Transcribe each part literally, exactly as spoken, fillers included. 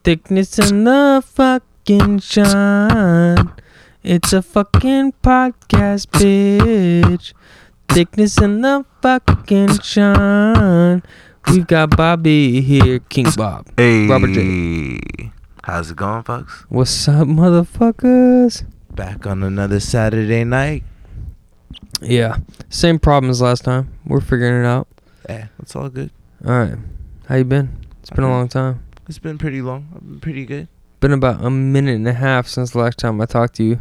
Thickness in the fucking shine. It's a fucking podcast, bitch. Thickness in the fucking shine. We've got Bobby here, King Bob. Hey, Robert J. How's it going, folks? What's up, motherfuckers? Back on another Saturday night. Yeah, same problem as last time. We're figuring it out. Yeah, it's all good. All right, how you been? It's been a long time. It's been pretty long. I've been pretty good. Been about a minute and a half since the last time I talked to you.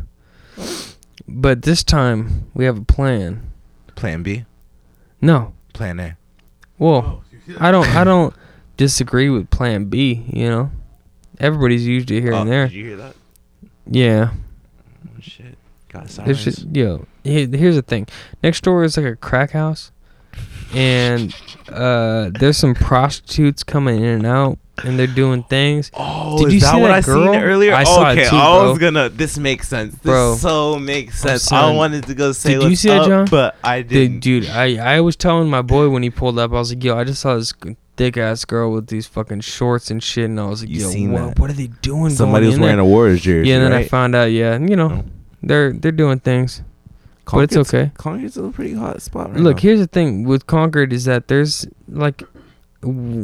But this time we have a plan. Plan B? No. Plan A. Well, I don't. I don't disagree with Plan B. You know, everybody's used it here oh, and there. Did you hear that? Yeah. Oh, shit. Got It's sirens. just, yo. Here, here's the thing. Next door is like a crack house, and uh, there's some prostitutes coming in and out, and they're doing things. Oh, Did is you that see what that I girl? seen earlier? I saw okay, it too, I bro. was gonna. This makes sense. This Bro. so makes sense. son, I wanted to go say did you what's see that, up, John? but I didn't. Dude, dude, I, I was telling my boy when he pulled up, I was like, yo, I just saw this thick ass girl with these fucking shorts and shit, and I was like, You yo, seen what, that? what are they doing? Somebody going was in wearing there? a Warriors jersey. Yeah, and then right? I found out, yeah, you know, Oh. they're they're doing things. But it's Concord's- okay. Concord's a pretty hot spot right Look, now. here's the thing with Concord is that there's like, w-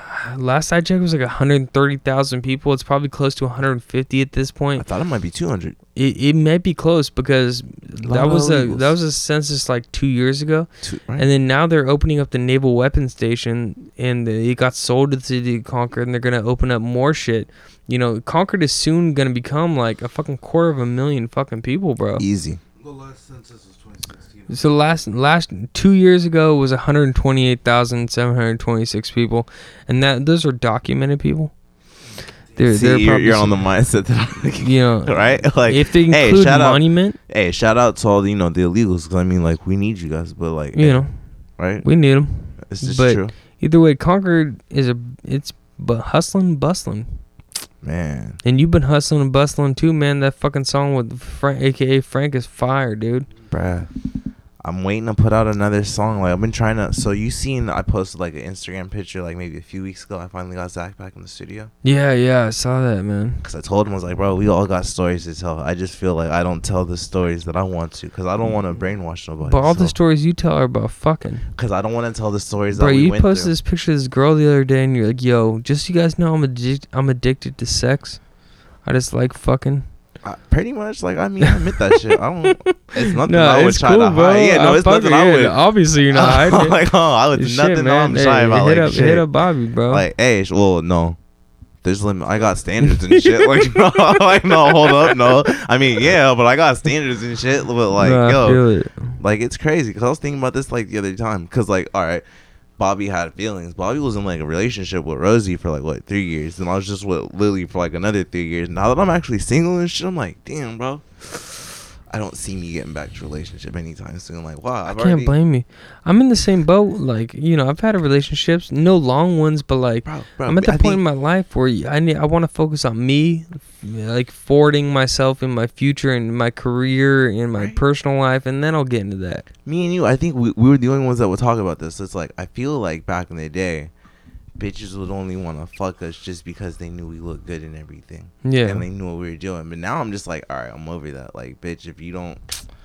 last I checked, it was like one hundred thirty thousand people. It's probably close to one hundred fifty at this I point. thought it might be two hundred. It it may be close because lot that of was a illegals. that was a census like two years ago. Two, right? And then now they're opening up the naval weapons station, and it got sold to the city of Concord, and they're gonna open up more shit. You know, Concord is soon gonna become like a fucking quarter of a million fucking people, bro. Easy. The last census was twenty sixteen. So last last two years ago was one hundred twenty-eight thousand seven hundred twenty-six people, and that those are documented people. They're, See, they're you're, probably you're on the some- mindset that I, you know, right? Like, if they hey, include shout out- monument, hey, shout out to all the, you know, the illegals, because I mean, like, we need you guys, but like, you hey, know, right? we need them. It's just but- true, Either way, Concord is a it's but hustling, bustling. man. And you've been hustling and bustling too, man. That fucking song with Frank, A K A Frank, is fire, dude. Bruh, I'm waiting to put out another song. Like, I've been trying to. So you seen? I posted like an Instagram picture like maybe a few weeks ago. I finally got Zach back in the studio Yeah, yeah, I saw that, man. because I told him I was like, bro, we all got stories to tell. I just feel like I don't tell the stories that I want to because I don't want to brainwash nobody. But all the so, stories you tell are about fucking. because I don't want to tell the stories Bro, that we you went posted through. this picture of this girl the other day, and you're like, "Yo, just so you guys know, I'm addic- I'm addicted to sex. I just like fucking." I, pretty much, like, I mean, I admit that shit. I don't. It's nothing No, I would it's try cool, to bro. hide. Yeah, no, I'm it's nothing fucking- I yeah, would. Obviously, you're not hiding it. like, oh, I was Shit, nothing man. I'm Hey, shy about. hit Like, up, shit. hit up Bobby, bro. Like, hey, sh- well, no. There's limit. I got standards and shit. Like, no, like, no, hold up, no. I mean, yeah, but I got standards and shit. But like, No, I yo, feel it. like, it's crazy because I was thinking about this like the other time. Because like, all right, Bobby had feelings. Bobby was in like a relationship with Rosie for like what three years, and I was just with Lily for like another three years. Now that I'm actually single and shit, I'm like, damn, bro. I don't see me getting back to a relationship anytime soon. Like, wow, I've I can't already, blame you. I'm in the same boat. Like, you know, I've had relationships, no long ones, but like, bro, bro, I'm at the I point think- in my life where y- I need, I want to focus on me, like forwarding myself in my future and my career and my Right. personal life, and then I'll get into that. me and you, I think we, we were the only ones that would talk about this. It's like, I feel like back in the day, bitches would only want to fuck us just because they knew we looked good and everything. Yeah. And they knew what we were doing. But now I'm just like, all right, I'm over that. Like, bitch, if you don't,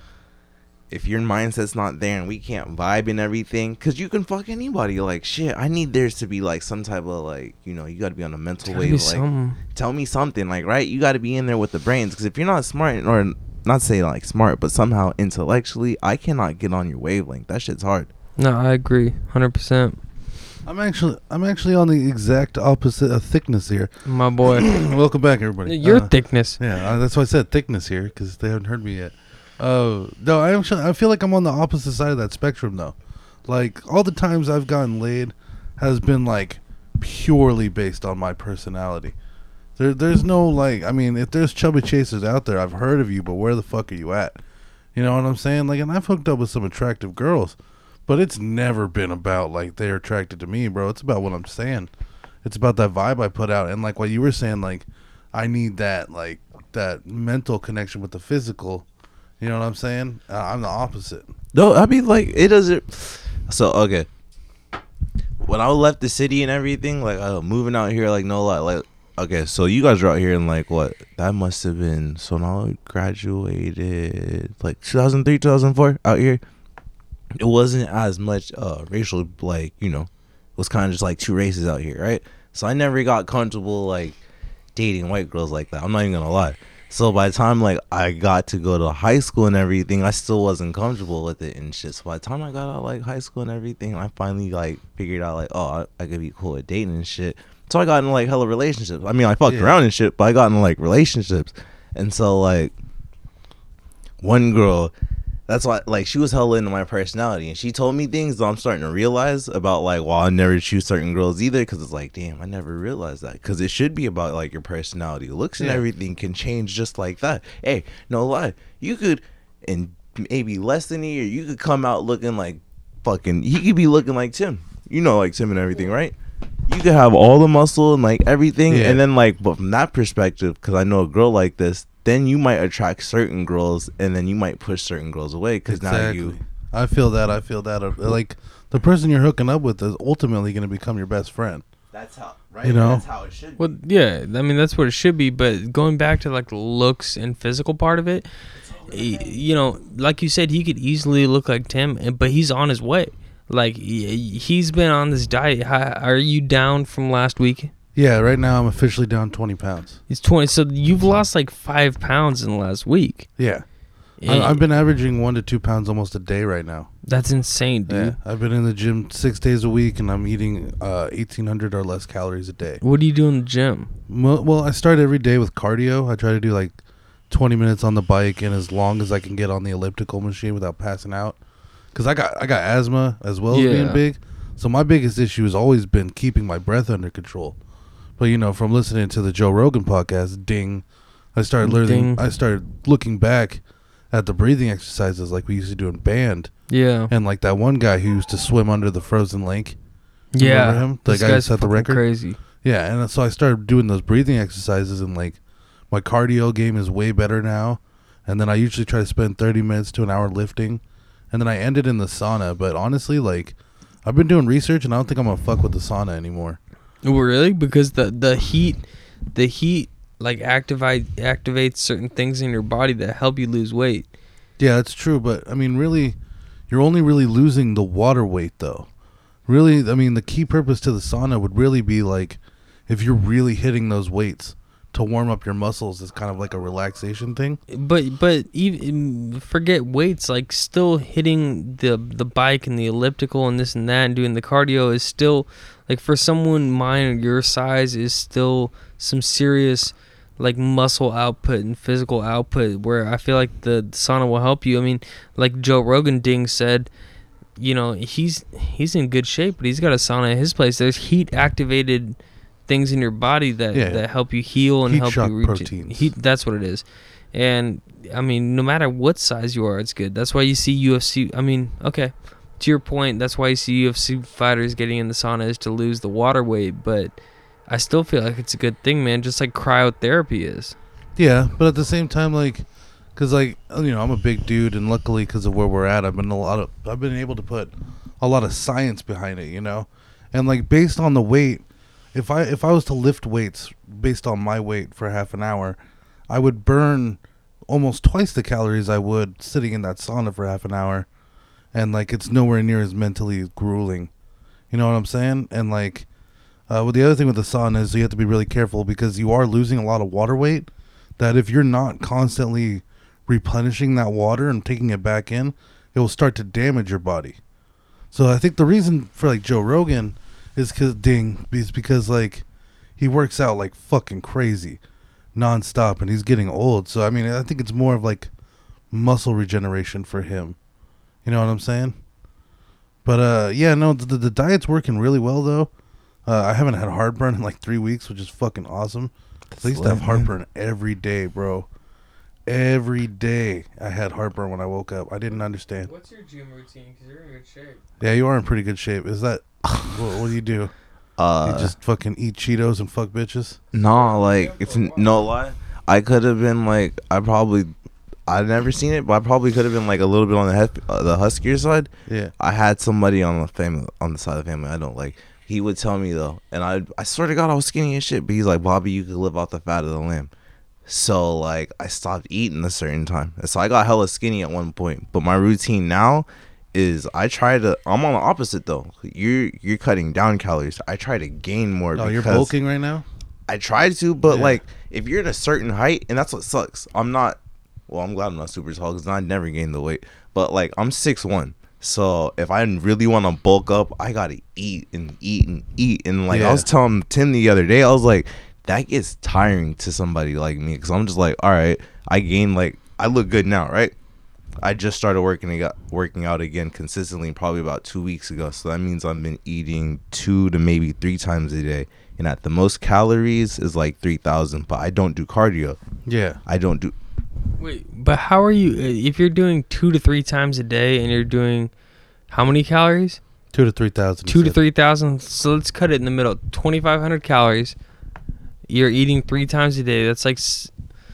if your mindset's not there and we can't vibe and everything, because you can fuck anybody. Like, shit, I need theirs to be like some type of like, you know, you got to be on a mental Gotta wave. be Like, something. tell me something, like, right? You got to be in there with the brains, because if you're not smart, or not say like smart, but somehow intellectually, I cannot get on your wavelength. That shit's hard. No, I agree, one hundred percent. I'm actually I'm actually on the exact opposite of thickness here. My boy. Welcome back, everybody. Your Uh, thickness. Yeah, uh, that's why I said thickness here because they haven't heard me yet. Oh no, I actually I feel like I'm on the opposite side of that spectrum though. Like all the times I've gotten laid has been like purely based on my personality. There there's no like I mean if there's chubby chasers out there, I've heard of you, but where the fuck are you at? You know what I'm saying? Like, and I've hooked up with some attractive girls, but it's never been about like they're attracted to me, bro. It's about what I'm saying. It's about that vibe I put out, and like what you were saying, like I need that like that mental connection with the physical. You know what I'm saying? Uh, I'm the opposite. No, I mean, like, it doesn't. So, okay. When I left the city and everything, like, uh, moving out here, like, no lie, like, okay, so you guys are out here in like what? That must have been so now I graduated like two thousand three, two thousand four out here. It wasn't as much uh racial, like, you know, it was kind of just like two races out here, right? So I never got comfortable like dating white girls like that. I'm not even gonna lie. So by the time like I got to go to high school and everything, I still wasn't comfortable with it and shit. So by the time I got out like high school and everything, I finally like figured out like, oh, I, I could be cool with dating and shit. So I got in like hella relationships. I mean, I fucked Yeah. around and shit, but I got in like relationships. And so like one girl, that's why like she was hella into my personality, and she told me things that I'm starting to realize about like, well, I never choose certain girls either, because it's like, damn, I never realized that, because it should be about like your personality. Looks and Yeah. everything can change just like that. Hey, no lie, you could in maybe less than a year you could come out looking like fucking, he could be looking like Tim, you know, like Tim and everything, right? You could have all the muscle and like everything, Yeah. and then like, but from that perspective, because I know a girl like this, then you might attract certain girls, and then you might push certain girls away, because now you. I feel that. I feel that. Uh, Like the person you're hooking up with is ultimately going to become your best friend. That's how, right? You know? That's how it should be. Well, yeah, I mean that's what it should be. But going back to like the looks and physical part of it, y- you know, like you said, he could easily look like Tim, and- but he's on his way. Like he- he's been on this diet. How, are you down from last week? Yeah, right now I'm officially down twenty pounds. He's twenty. So you've lost like five pounds in the last week. Yeah. I, And I've been averaging one to two pounds almost a day right now. that's insane, dude. Yeah. I've been in the gym six days a week, and I'm eating uh, eighteen hundred or less calories a day. What do you do in the gym? Well, well, I start every day with cardio. I try to do like twenty minutes on the bike and as long as I can get on the elliptical machine without passing out. Because I got I got asthma as well as Yeah. being big. So my biggest issue has always been keeping my breath under control. But, you know, from listening to the Joe Rogan podcast, ding, I started learning. Ding. I started looking back at the breathing exercises like we used to do in band. Yeah, And like that one guy who used to swim under the frozen lake. yeah. Remember him? The This guy who guy's set the fucking record? Crazy. Yeah, and so I started doing those breathing exercises, and like my cardio game is way better now. And then I usually try to spend thirty minutes to an hour lifting, and then I ended in the sauna. But honestly, like I've been doing research, and I don't think I'm gonna fuck with the sauna anymore. Oh, really? Because the the heat, the heat like activate activates certain things in your body that help you lose weight. Yeah, that's true, but I mean, really, you're only really losing the water weight, though. Really, I mean, the key purpose to the sauna would really be like if you're really hitting those weights to warm up your muscles is kind of like a relaxation thing. But but even forget weights, like still hitting the the bike and the elliptical and this and that and doing the cardio is still like for someone mine or your size is still some serious like muscle output and physical output where I feel like the sauna will help you. I mean, like Joe Rogan Ding said, you know, he's he's in good shape, but he's got a sauna at his place. There's heat activated things in your body that, Yeah. that help you heal and Heat help shock you reach proteins. heat. That's what it is. And I mean, no matter what size you are, it's good. That's why you see U F C. I mean, okay, to your point, that's why you see U F C fighters getting in the sauna is to lose the water weight. But I still feel like it's a good thing, man. Just like cryotherapy is. Yeah, but at the same time, like, cause like you know, I'm a big dude, and luckily, cause of where we're at, I've been a lot of, I've been able to put a lot of science behind it, you know, and like based on the weight, if I if I was to lift weights based on my weight for half an hour, I would burn almost twice the calories I would sitting in that sauna for half an hour, and like it's nowhere near as mentally grueling, you know what I'm saying? And like, uh, well, the other thing with the sauna is you have to be really careful because you are losing a lot of water weight. That if you're not constantly replenishing that water and taking it back in, it will start to damage your body. So I think the reason for like Joe Rogan is cause ding is because like he works out like fucking crazy, nonstop, and he's getting old. So I mean, I think it's more of like muscle regeneration for him. You know what I'm saying? But uh, yeah, no, the the diet's working really well though. Uh, I haven't had heartburn in like three weeks, which is fucking awesome. I used to have lit, man. heartburn every day, bro. Every day I had heartburn when I woke up. I didn't understand. What's your gym routine? Because you're in good shape. Yeah, you are in pretty good shape. Is that what, what do you do? Uh, You just fucking eat Cheetos and fuck bitches? no, like it's n- no lie. I could have been like I probably I've never seen it, but I probably could have been like a little bit on the hus- uh, the huskier side. Yeah. I had somebody on the family on the side of the family I don't like he would tell me though, and I I swear to God I was skinny as shit, but he's like, Bobby, you could live off the fat of the lamb. So like I stopped eating a certain time, so I got hella skinny at one point. But my routine now is I try to. I'm on the opposite though. You're you're cutting down calories. I try to gain more. Oh, you're bulking right now. I try to, but Yeah. like if you're at a certain height, and that's what sucks. I'm not. Well, I'm glad I'm not super tall because I never gained the weight. But like I'm six one. So if I really want to bulk up, I gotta eat and eat and eat. And like Yeah. I was telling Tim the other day, I was like, that gets tiring to somebody like me because I'm just like, all right, I gained like I look good now, right? I just started working ag- working out again consistently probably about two weeks ago. So that means I've been eating two to maybe three times a day, and at the most calories is like three thousand. But I don't do cardio. Yeah. I don't do. Wait, but how are you? If you're doing two to three times a day and you're doing how many calories? Two to three thousand. Two to three thousand. So let's cut it in the middle. twenty-five hundred calories. You're eating three times a day. That's like s-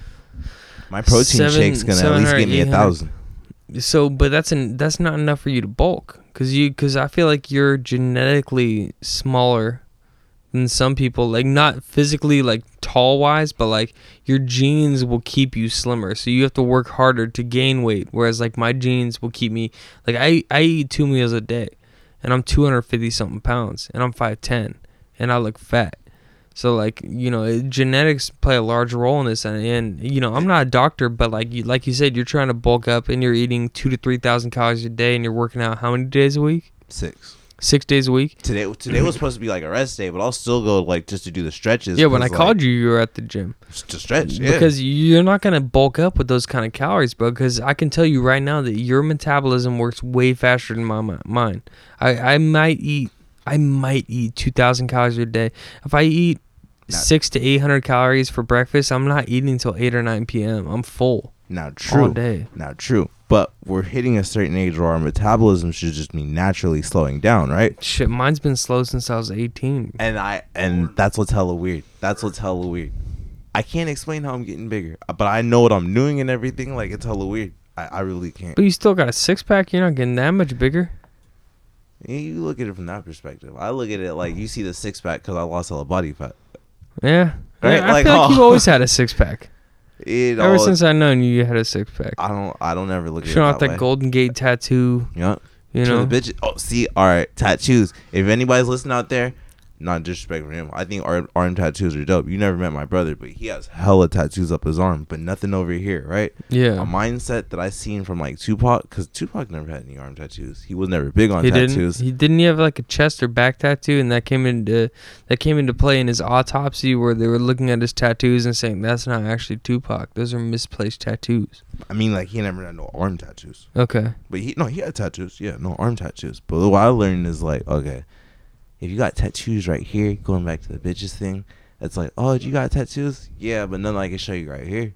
My protein Seven- shake's gonna at least seven give me a hundred, eight thousand. so, but that's an that's not enough for you to bulk, cause you cause I feel like you're genetically smaller than some people. Like not physically like tall wise, but like your genes will keep you slimmer. So you have to work harder to gain weight. Whereas like my genes will keep me like I I eat two meals a day, and I'm two hundred fifty something pounds, and I'm five ten, and I look fat. So like you know, it, genetics play a large role in this, and, and you know, I'm not a doctor, but like you, like you said, you're trying to bulk up, and you're eating two to three thousand calories a day, and you're working out how many days a week? Six. Six days a week. Today today was supposed to be like a rest day, but I'll still go like just to do the stretches. Yeah, when I 'cause, called like, you, you were at the gym to stretch. Yeah. because you're not gonna bulk up with those kind of calories, bro. Because I can tell you right now that your metabolism works way faster than my mi- mine. I I might eat I might eat two thousand calories a day. If I eat Now- six to eight hundred calories for breakfast, I'm not eating until eight or nine p.m. I'm full now all true. day. Now true. But we're hitting a certain age where our metabolism should just be naturally slowing down, right? Shit, mine's been slow since I was eighteen. And I and that's what's hella weird. That's what's hella weird. I can't explain how I'm getting bigger, but I know what I'm doing and everything. Like it's hella weird. I, I really can't. But you still got a six pack. You're not getting that much bigger. Yeah, you look at it from that perspective. I look at it like you see the six pack because I lost hella body fat. Yeah, Right, I, I like, feel like oh. you've always had a six pack. It Ever all, since I known you, you had a six pack. I don't I don't ever look at Showing it off that that way. Golden Gate tattoo. Yeah. You To know, the bitch. Oh, see, all right, tattoos. If anybody's listening out there, not disrespect for him. I think arm, arm tattoos are dope. You never met my brother, but he has hella tattoos up his arm, but nothing over here, right? yeah. A mindset that I seen from like Tupac, because Tupac never had any arm tattoos. He was never big on He tattoos. didn't. He didn't. He have like a chest or back tattoo, and that came into that came into play in his autopsy, where they were looking at his tattoos and saying that's not actually Tupac. Those are misplaced tattoos. I mean, like he never had no arm tattoos, Okay. but he no, he had tattoos. Yeah, no arm tattoos. But what I learned is like, okay, if you got tattoos right here, going back to the bitches thing, it's like, oh, you got tattoos? Yeah, but none I can show you right here.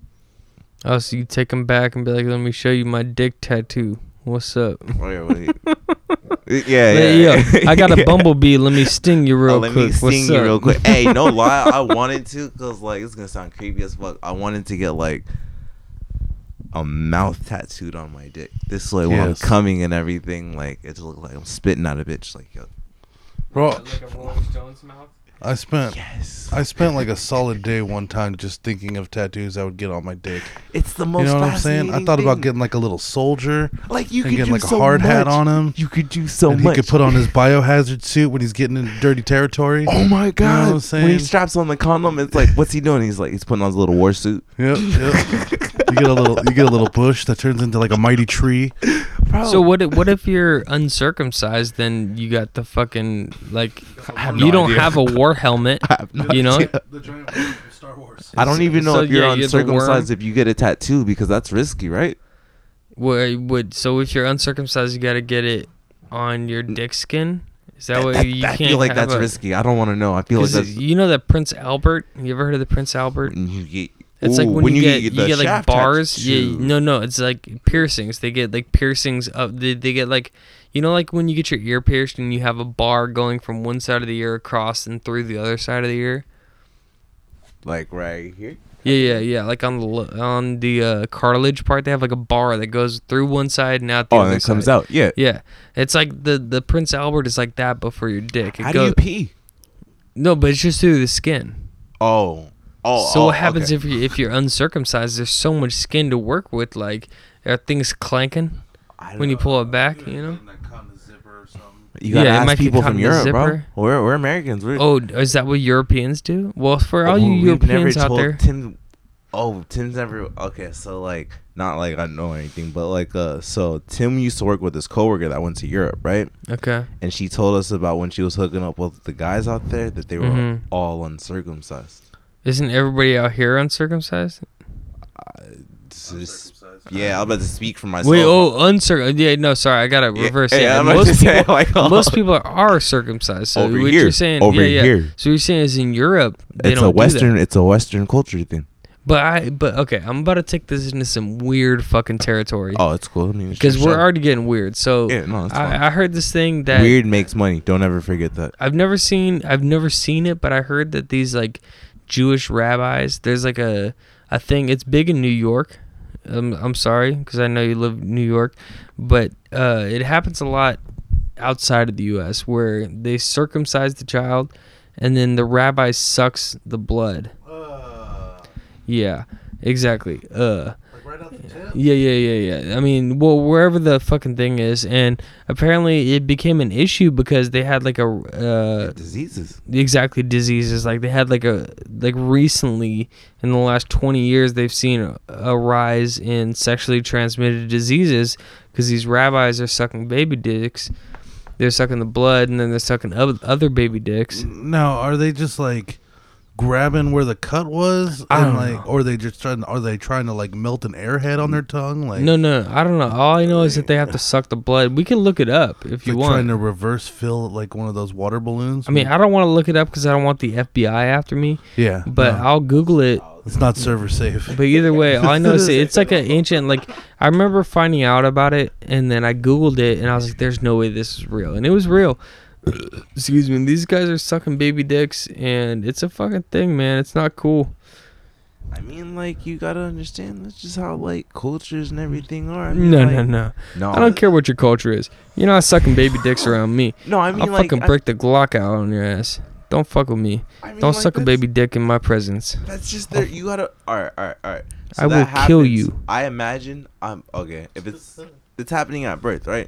Oh, so you take him back and be like, "Let me show you my dick tattoo. What's up?" Oh, yeah, what do you- yeah, Hey, yeah. yo, I got a bumblebee. Let me sting you real Oh, let quick. me sting What's you up? real quick. Hey, no lie, I wanted to, cause like it's gonna sound creepy as fuck. I wanted to get like a mouth tattooed on my dick. This way, when I'm Yes. coming and everything, like it look like I'm spitting out a bitch. Like, yo, Bro, Like a Rolling Stones mouth. I spent yes, I spent like a solid day one time just thinking of tattoos I would get on my dick. it's the most. You know what I'm saying? I fascinating thought about thing. getting like a little soldier like you and could getting do like a so hard hat much. on him. You could do so and much. he could put on his biohazard suit when he's getting into dirty territory. Oh my god! what I'm When he saying? straps on the condom, it's like, what's he doing? He's like, he's putting on his little war suit. Yep, yep. You get a little you get a little bush that turns into like a mighty tree. Bro, So what? If, what if you're uncircumcised? Then you got the fucking like. I have you no don't idea. have a war helmet. I have no You know. idea. The giant from Star Wars. I don't even know So, if you're yeah, you're the uncircumcised worm. if you get a tattoo because that's risky, right? Would would so if you're uncircumcised, you got to get it on your dick skin. Is that what That- you I can't? feel like have that's a, risky. I don't want to know. I feel like 'cause that's. you know that Prince Albert. You ever heard of the Prince Albert? when you get, It's like ooh, when, you, get, you the get like shaft bars. tattoo. Yeah, no, no, it's like piercings. They get like piercings up. They, they get like, you know, like when you get your ear pierced and you have a bar going from one side of the ear across and through the other side of the ear. Like right here. Yeah, yeah, yeah. Like on the lo- on the uh, cartilage part, they have like a bar that goes through one side and out the Oh, other and it side. comes out. Yeah. Yeah, it's like the the Prince Albert is like that, but for your dick. It How go- do you pee? No, but it's just through the skin. Oh. Oh. So oh, what happens okay. if you if you're uncircumcised? There's so much skin to work with. Like, are things clanking I don't when you know. pull it back? You know. You gotta Yeah, it ask might get people caught from in the Europe, bro. zipper. We're we're Americans. We're, Oh, is that what Europeans do? Well, for all Oh, you we've Europeans never out told there, Tim, oh, Tim's never. Okay, so like, not like I know anything, but like, uh, so Tim used to work with this coworker that went to Europe, right? okay. And she told us about when she was hooking up with the guys out there that they were Mhm. all uncircumcised. Isn't everybody out here uncircumcised? It's just- yeah, I'm about to speak for myself. Wait, oh, uncircumcised. Yeah, no, sorry, I gotta Yeah, reverse yeah, it. I'm about most to say, people, like, oh. most people are circumcised. So Over what here. you're saying, Over yeah, yeah. here. So what you're saying is in Europe they It's don't a do Western. that. It's a Western culture thing. But I, but okay, I'm about to take this into some weird fucking territory. Oh, it's cool. I mean, Because sure, we're sure. already getting weird. So Yeah, no, it's fine. I, I heard this thing that Weird makes money. Don't ever forget that. I've never seen. I've never seen it, but I heard that these like Jewish rabbis. There's like a a thing. It's big in New York. Um, I'm sorry because I know you live in New York, but uh, it happens a lot outside of the U S where they circumcise the child, and then the rabbi sucks the blood. Uh, Yeah, exactly. Uh. like right out the tip? Yeah, yeah, yeah, yeah. I mean, well, wherever the fucking thing is, and apparently it became an issue because they had like a uh, Diseases. exactly diseases. Like they had like a like recently in the last twenty years they've seen a, a rise in sexually transmitted diseases because these rabbis are sucking baby dicks. They're sucking the blood, and then they're sucking oth- other baby dicks. Now, are they just like grabbing where the cut was, I and don't like, know. or are they just trying? Are they trying to like melt an airhead on their tongue? Like, No, no, I don't know. All I know is that they have to suck the blood. We can look it up if you like want. trying to reverse fill like one of those water balloons. I mean, I don't want to look it up because I don't want the F B I after me. yeah, But no, I'll Google it. it's not server safe. But either way, all I know is it's like an ancient. Like I remember finding out about it, and then I Googled it, and I was like, "There's no way this is real," and it was real. Excuse me. These guys are sucking baby dicks, and it's a fucking thing, man. It's not cool. I mean, like, you gotta understand that's just how like cultures and everything are. I mean, No, like, no, no. no. I don't care what your culture is. You're not sucking baby dicks around me. No, I mean, I'll like, fucking I- break the Glock out on your ass. Don't fuck with me. I mean, Don't like, suck a that's- baby dick in my presence. That's just there. You gotta. All right, all right, all right. I that will kill happens. you. I imagine. I'm okay. If it's it's happening at birth, right?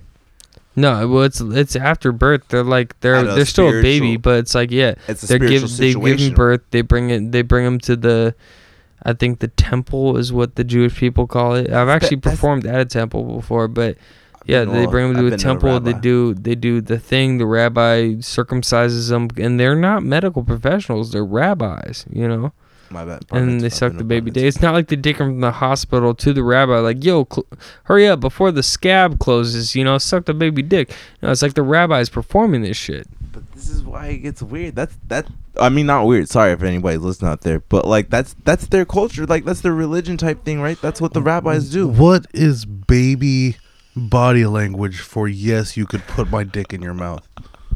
No, well, it's it's after birth. They're like they're At a they're still a baby, spiritual- but it's like yeah, It's a they're spiritual give, they've given situation. birth. They bring it. They bring them to the, I think the temple is what the Jewish people call it. I've actually that's- performed at a temple before, but yeah, they Well, bring them I've to a been temple. They rabbi. do they do the thing. The rabbi circumcises them, and they're not medical professionals. They're rabbis, you know. My bad. And then they suck the baby dick. It's not like they take them from the hospital to the rabbi, like, yo, cl- hurry up before the scab closes, you know, suck the baby dick. You know, it's like the rabbi's performing this shit. But this is why it gets weird. That's that. I mean, not weird. Sorry if anybody's listening out there, but like that's that's their culture. Like that's their religion type thing, right? That's what the rabbis do. What is baby body language for yes, you could put my dick in your mouth?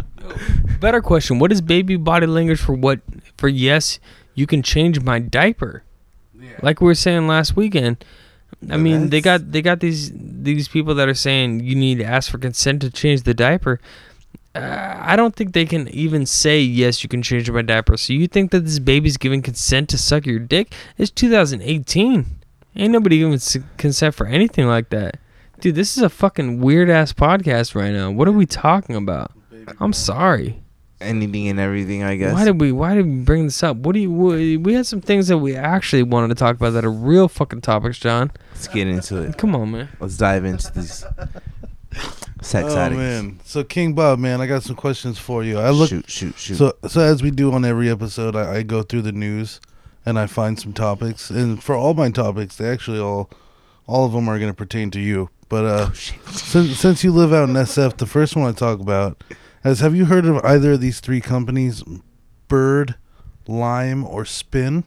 Better question. What is baby body language for what? For yes, you can change my diaper. Like we were saying last weekend. I Well, mean, they that's- got they got these these people that are saying you need to ask for consent to change the diaper. Uh, I don't think they can even say yes, you can change my diaper. So you think that this baby's giving consent to suck your dick? It's two thousand eighteen. Ain't nobody giving s- consent for anything like that. Dude, this is a fucking weird ass podcast right now. What are we talking about? I'm sorry. Anything and everything, I guess. Why did we Why did we bring this up? What do you? We, we had some things that we actually wanted to talk about that are real fucking topics, John. Let's get into it. Come on, man. Let's dive into these sex Oh addicts. man! So King Bob, man, I got some questions for you. I look shoot, shoot, shoot. so so as we do on every episode, I, I go through the news and I find some topics, and for all my topics, they actually all all of them are going to pertain to you. But uh, oh shit. since since you live out in S F, the first one I talk about is: have you heard of either of these three companies, Bird, Lime, or Spin?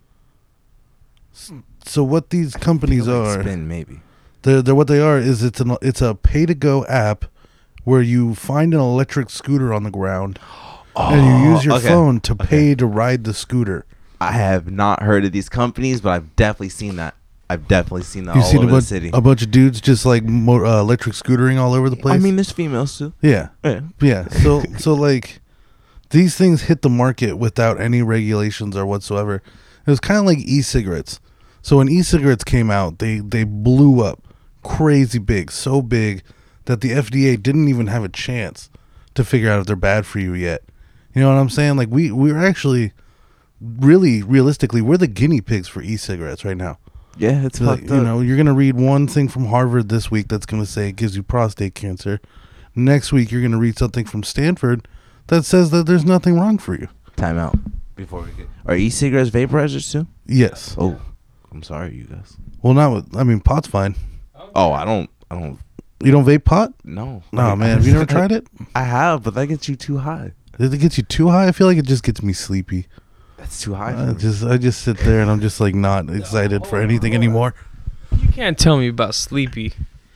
S- So what these companies Feel like are? spin maybe. They're, they're what they are is it's an it's a pay to go app where you find an electric scooter on the ground and you use your Oh, okay. phone to Okay. pay to ride the scooter. I have not heard of these companies, but I've definitely seen that. I've definitely seen that You all seen over a bunch, the city. a bunch of dudes just like mo- uh, electric scootering all over the place. I mean, there's females too. yeah, Yeah. yeah. So, so like, these things hit the market without any regulations or whatsoever. It was kind of like e-cigarettes. So when e-cigarettes came out, they they blew up crazy big, so big that the F D A didn't even have a chance to figure out if they're bad for you yet. You know what I'm saying? Like we we're actually really realistically we're the guinea pigs for e-cigarettes right now. Yeah, it's Like, fucked you up. know, you're gonna read one thing from Harvard this week that's gonna say it gives you prostate cancer. Next week you're gonna read something from Stanford that says that there's nothing wrong for you. Time out. Before we get, are e-cigarettes vaporizers too? Yes. Oh, I'm sorry, you guys. Well, not with. I mean, pot's fine. Oh, I don't. I don't. You don't vape pot? No. No, Like, man. Have you never tried it? I have, but that gets you too high. Does it get you too high? I feel like it just gets me sleepy. That's too high. I For me. just, I just sit there and I'm just like not excited for anything anymore. You can't tell me about sleepy.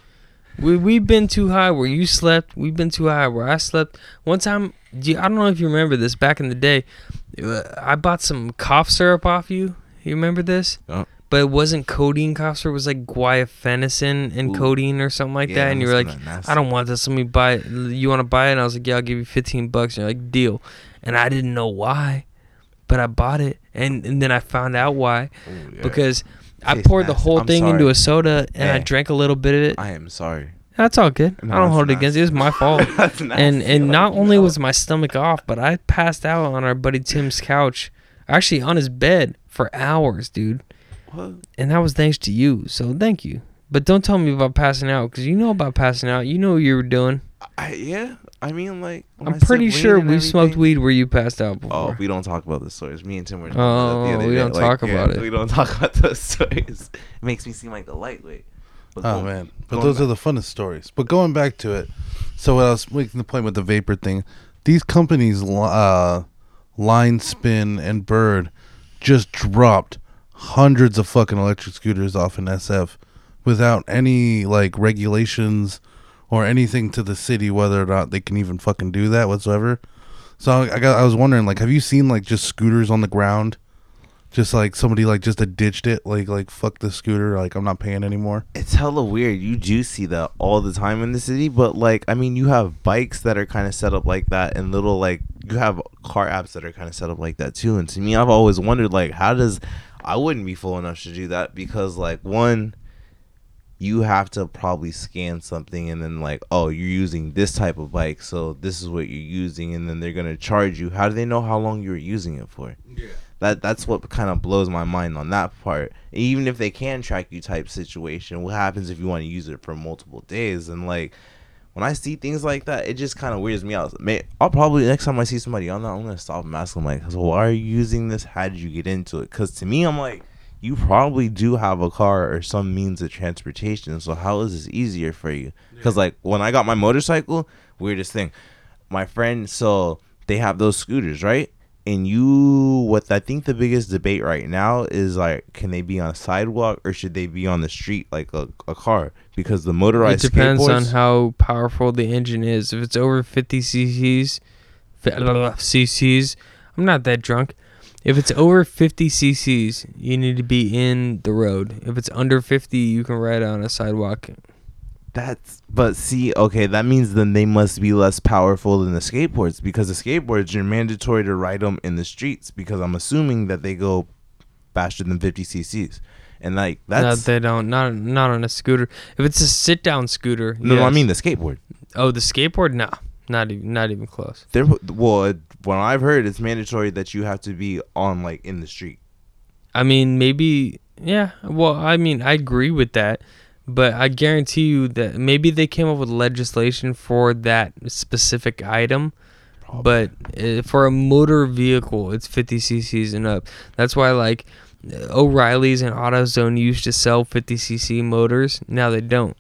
We we've been too high where you slept. We've been too high where I slept. One time, do you- I don't know if you remember this. Back in the day, uh, I bought some cough syrup off you. You remember this? Oh. But it wasn't codeine cough syrup. It was like guaifenesin and Ooh. codeine or something like Yeah, that. that And you were must like, have been nasty. I don't want this. Let me buy it. You want to buy it? And I was like, yeah, I'll give you fifteen bucks. And you're like, deal. And I didn't know why, but I bought it. And, and then I found out why. Ooh, yeah. Because I Tastes poured the nasty. whole I'm thing into sorry. a soda and I Hey. drank a little bit of it. I am sorry. That's all good. No, I don't that's hold it against you. It was my fault. That's and nasty. and Like, not only no. was my stomach off, but I passed out on our buddy Tim's couch, actually on his bed for hours, dude. What? And that was thanks to you. So thank you. But don't tell me about passing out because you know about passing out. You know what you were doing. I, yeah, I mean, like. when I'm I said pretty weed sure and we smoked everything- weed where you passed out Oh, before. we don't talk about the stories. Me and Tim were talking Oh, about that the other we day. don't Like, talk yeah, about it. We don't talk about those stories. It makes me seem like a lightweight. But Oh go- man, but going those back- are the funnest stories. But going back to it, so what I was making the point with the vapor thing, these companies, uh, Line Spin and Bird, just dropped hundreds of fucking electric scooters off in S F without any like regulations or anything to the city whether or not they can even fucking do that whatsoever. So I got, I was wondering, like, have you seen like just scooters on the ground? Just like somebody like just a ditched it, like like fuck the scooter, like I'm not paying anymore. It's hella weird. You do see that all the time in the city, but like, I mean, you have bikes that are kind of set up like that, and little like you have car apps that are kind of set up like that too. And to me, I've always wondered, like, how does I wouldn't be fool enough to do that because, like, one, you have to probably scan something and then like, oh, you're using this type of bike, so this is what you're using, and then they're gonna charge you. How do they know how long you were using it for? Yeah. That that's what kind of blows my mind on that part. Even if they can track you type situation, what happens if you want to use it for multiple days? And like when I see things like that, it just kind of weirds me out. May, I'll probably next time I see somebody on that, I'm gonna stop and ask them like, so why are you using this? How did you get into it? Because to me, I'm like, you probably do have a car or some means of transportation. So how is this easier for you? Because like when I got my motorcycle, weirdest thing, my friend, so they have those scooters, right? And you, what I think the biggest debate right now is like, can they be on a sidewalk or should they be on the street like a, a car? Because the It motorized depends on skateboards, how powerful the engine is. If it's over fifty cc's, fi- cc's, I'm not that drunk. If it's over fifty cc's, you need to be in the road. If it's under fifty, you can ride on a sidewalk. that's, but see, okay, that means then they must be less powerful than the skateboards, because the skateboards, you're mandatory to ride them in the streets, because I'm assuming that they go faster than fifty cc's. And like, No, that's, they don't. Not not on a scooter. If it's a sit down scooter, no, no, I yes. mean the skateboard. Oh, the skateboard? Nah, not even not even close. They're, well, what I've heard, it's mandatory that you have to be on like in the street. I mean, maybe, yeah. Well, I mean, I agree with that, but I guarantee you that maybe they came up with legislation for that specific item. Probably. But uh, for a motor vehicle, it's fifty cc's and up. That's why, like, O'Reilly's and AutoZone used to sell fifty cc motors. Now they don't,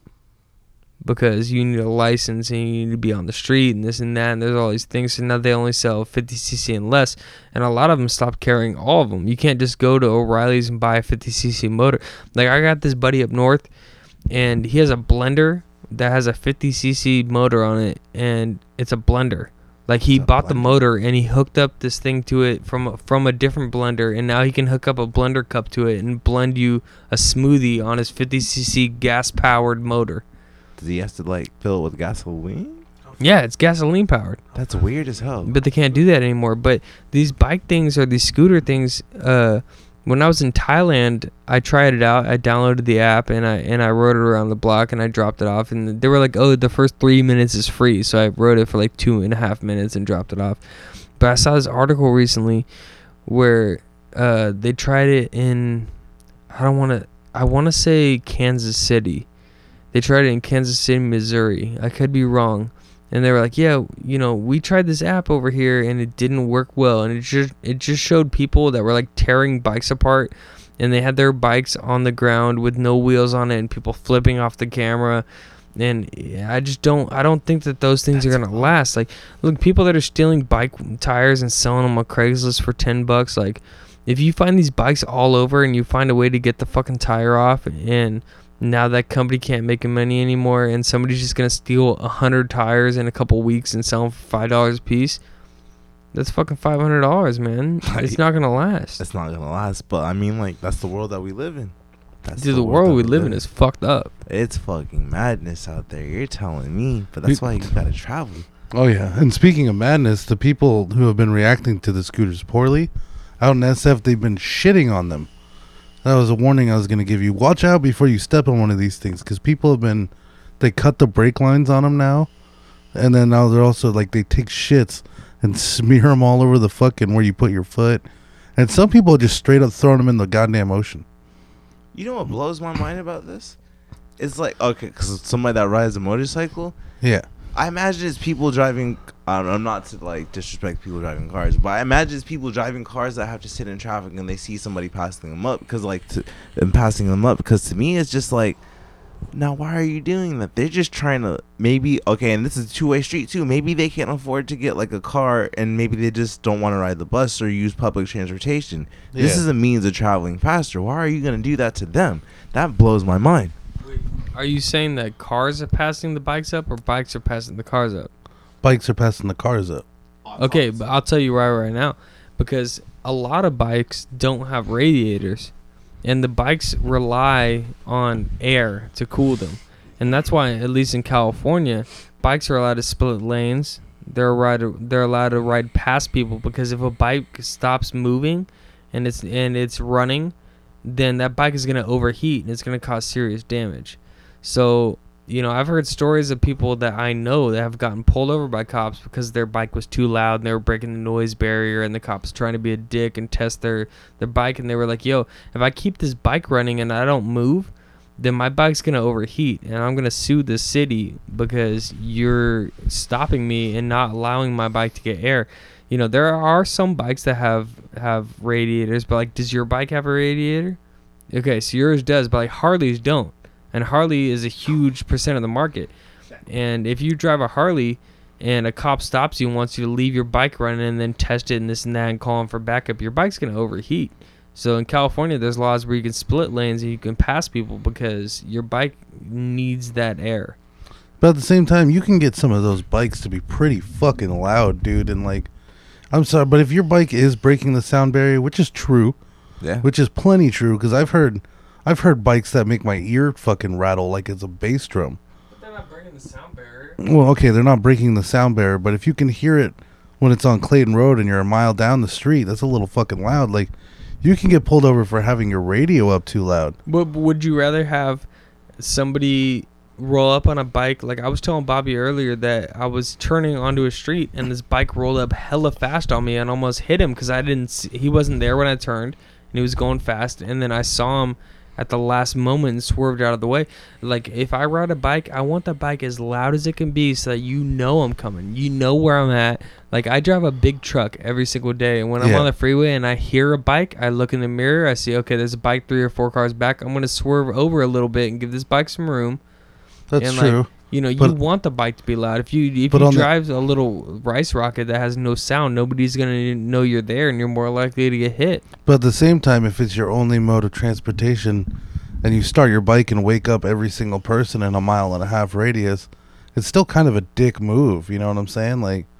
because you need a license and you need to be on the street and this and that, and there's all these things. So now they only sell fifty cc and less, and a lot of them stopped carrying all of them. You can't just go to O'Reilly's and buy a fifty cc motor. Like, I got this buddy up north, and he has a blender that has a fifty cc motor on it, and it's a blender. Like he It's a bought the blender. motor and he hooked up this thing to it from a- from a different blender, and now he can hook up a blender cup to it and blend you a smoothie on his fifty c c gas powered motor. Does he have to like fill it with gasoline? Yeah, it's gasoline powered. That's weird as hell. But they can't do that anymore. But these bike things or these scooter things, uh, when I was in Thailand, I tried it out. I downloaded the app and I and I rode it around the block and I dropped it off. And they were like, "Oh, the first three minutes is free." So I rode it for like two and a half minutes and dropped it off. But I saw this article recently where uh, they tried it in, I don't want to, I want to say Kansas City. They tried it in Kansas City, Missouri. I could be wrong. And they were like, yeah, you know, we tried this app over here and it didn't work well. And it just it just showed people that were like tearing bikes apart, and they had their bikes on the ground with no wheels on it and people flipping off the camera. And I just don't I don't think that those things That's are going to last. Like, look, people that are stealing bike tires and selling them on Craigslist for ten bucks, like, if you find these bikes all over and you find a way to get the fucking tire off, and now that company can't make money anymore, and somebody's just gonna steal a hundred tires in a couple weeks and sell them for five dollars a piece, that's fucking five hundred dollars, man. It's not gonna last. It's not gonna last. But I mean, like, that's the world that we live in. That's Dude, the world that we live in is fucked up. It's fucking madness out there. You're telling me, but that's why you gotta travel. Oh yeah, and speaking of madness, the people who have been reacting to the scooters poorly out in S F, they've been shitting on them. That was a warning I was going to give you. Watch out before you step on one of these things, because people have been, they cut the brake lines on them now, and then now they're also like, they take shits and smear them all over the fucking where you put your foot, and some people just straight up throwing them in the goddamn ocean. You know what blows my mind about this? It's like, okay, because somebody that rides a motorcycle, Yeah. I imagine it's people driving. Um, I'm not to like disrespect people driving cars, but I imagine it's people driving cars that have to sit in traffic and they see somebody passing them up because like to, and passing them up because to me it's just like, now why are you doing that? They're just trying to maybe okay, and this is a two way street too. Maybe they can't afford to get like a car, and maybe they just don't want to ride the bus or use public transportation. This Yeah. is a means of traveling faster. Why are you gonna do that to them? That blows my mind. Are you saying that cars are passing the bikes up, or bikes are passing the cars up? Bikes are passing the cars up. Okay, but I'll tell you right right now, because a lot of bikes don't have radiators, and the bikes rely on air to cool them, and that's why, at least in California, bikes are allowed to split lanes. They're allowed to, they're allowed to ride past people, because if a bike stops moving, and it's and it's running, then that bike is gonna overheat and it's gonna cause serious damage. So, you know, I've heard stories of people that I know that have gotten pulled over by cops because their bike was too loud and they were breaking the noise barrier, and the cops trying to be a dick and test their, their bike, and they were like, yo, if I keep this bike running and I don't move, then my bike's going to overheat and I'm going to sue the city because you're stopping me and not allowing my bike to get air. You know, there are some bikes that have, have radiators, but like, does your bike have a radiator? Okay, so yours does, but like Harleys don't. And Harley is a huge percent of the market. And if you drive a Harley and a cop stops you and wants you to leave your bike running and then test it and this and that and call him for backup, your bike's going to overheat. So in California, there's laws where you can split lanes and you can pass people because your bike needs that air. But at the same time, you can get some of those bikes to be pretty fucking loud, dude. And like, I'm sorry, but if your bike is breaking the sound barrier, which is true, Yeah. which is plenty true, because I've heard, I've heard bikes that make my ear fucking rattle like it's a bass drum. But they're not breaking the sound barrier. Well, okay, they're not breaking the sound barrier, but if you can hear it when it's on Clayton Road and you're a mile down the street, that's a little fucking loud. Like, you can get pulled over for having your radio up too loud. But would you rather have somebody roll up on a bike? Like I was telling Bobby earlier that I was turning onto a street and this bike rolled up hella fast on me and almost hit him because I didn't see, he wasn't there when I turned and he was going fast, and then I saw him at the last moment and swerved out of the way. Like, if I ride a bike, I want the bike as loud as it can be so that you know I'm coming. You know where I'm at. Like, I drive a big truck every single day, and when I'm Yeah. on the freeway and I hear a bike, I look in the mirror, I see, okay, there's a bike three or four cars back. I'm going to swerve over a little bit and give this bike some room. That's and true. Like, you know, you But- want the bike to be loud. If you if But you on the- drive a little rice rocket that has no sound, nobody's going to know you're there, and you're more likely to get hit. But at the same time, if it's your only mode of transportation and you start your bike and wake up every single person in a mile and a half radius, it's still kind of a dick move. You know what I'm saying? Like,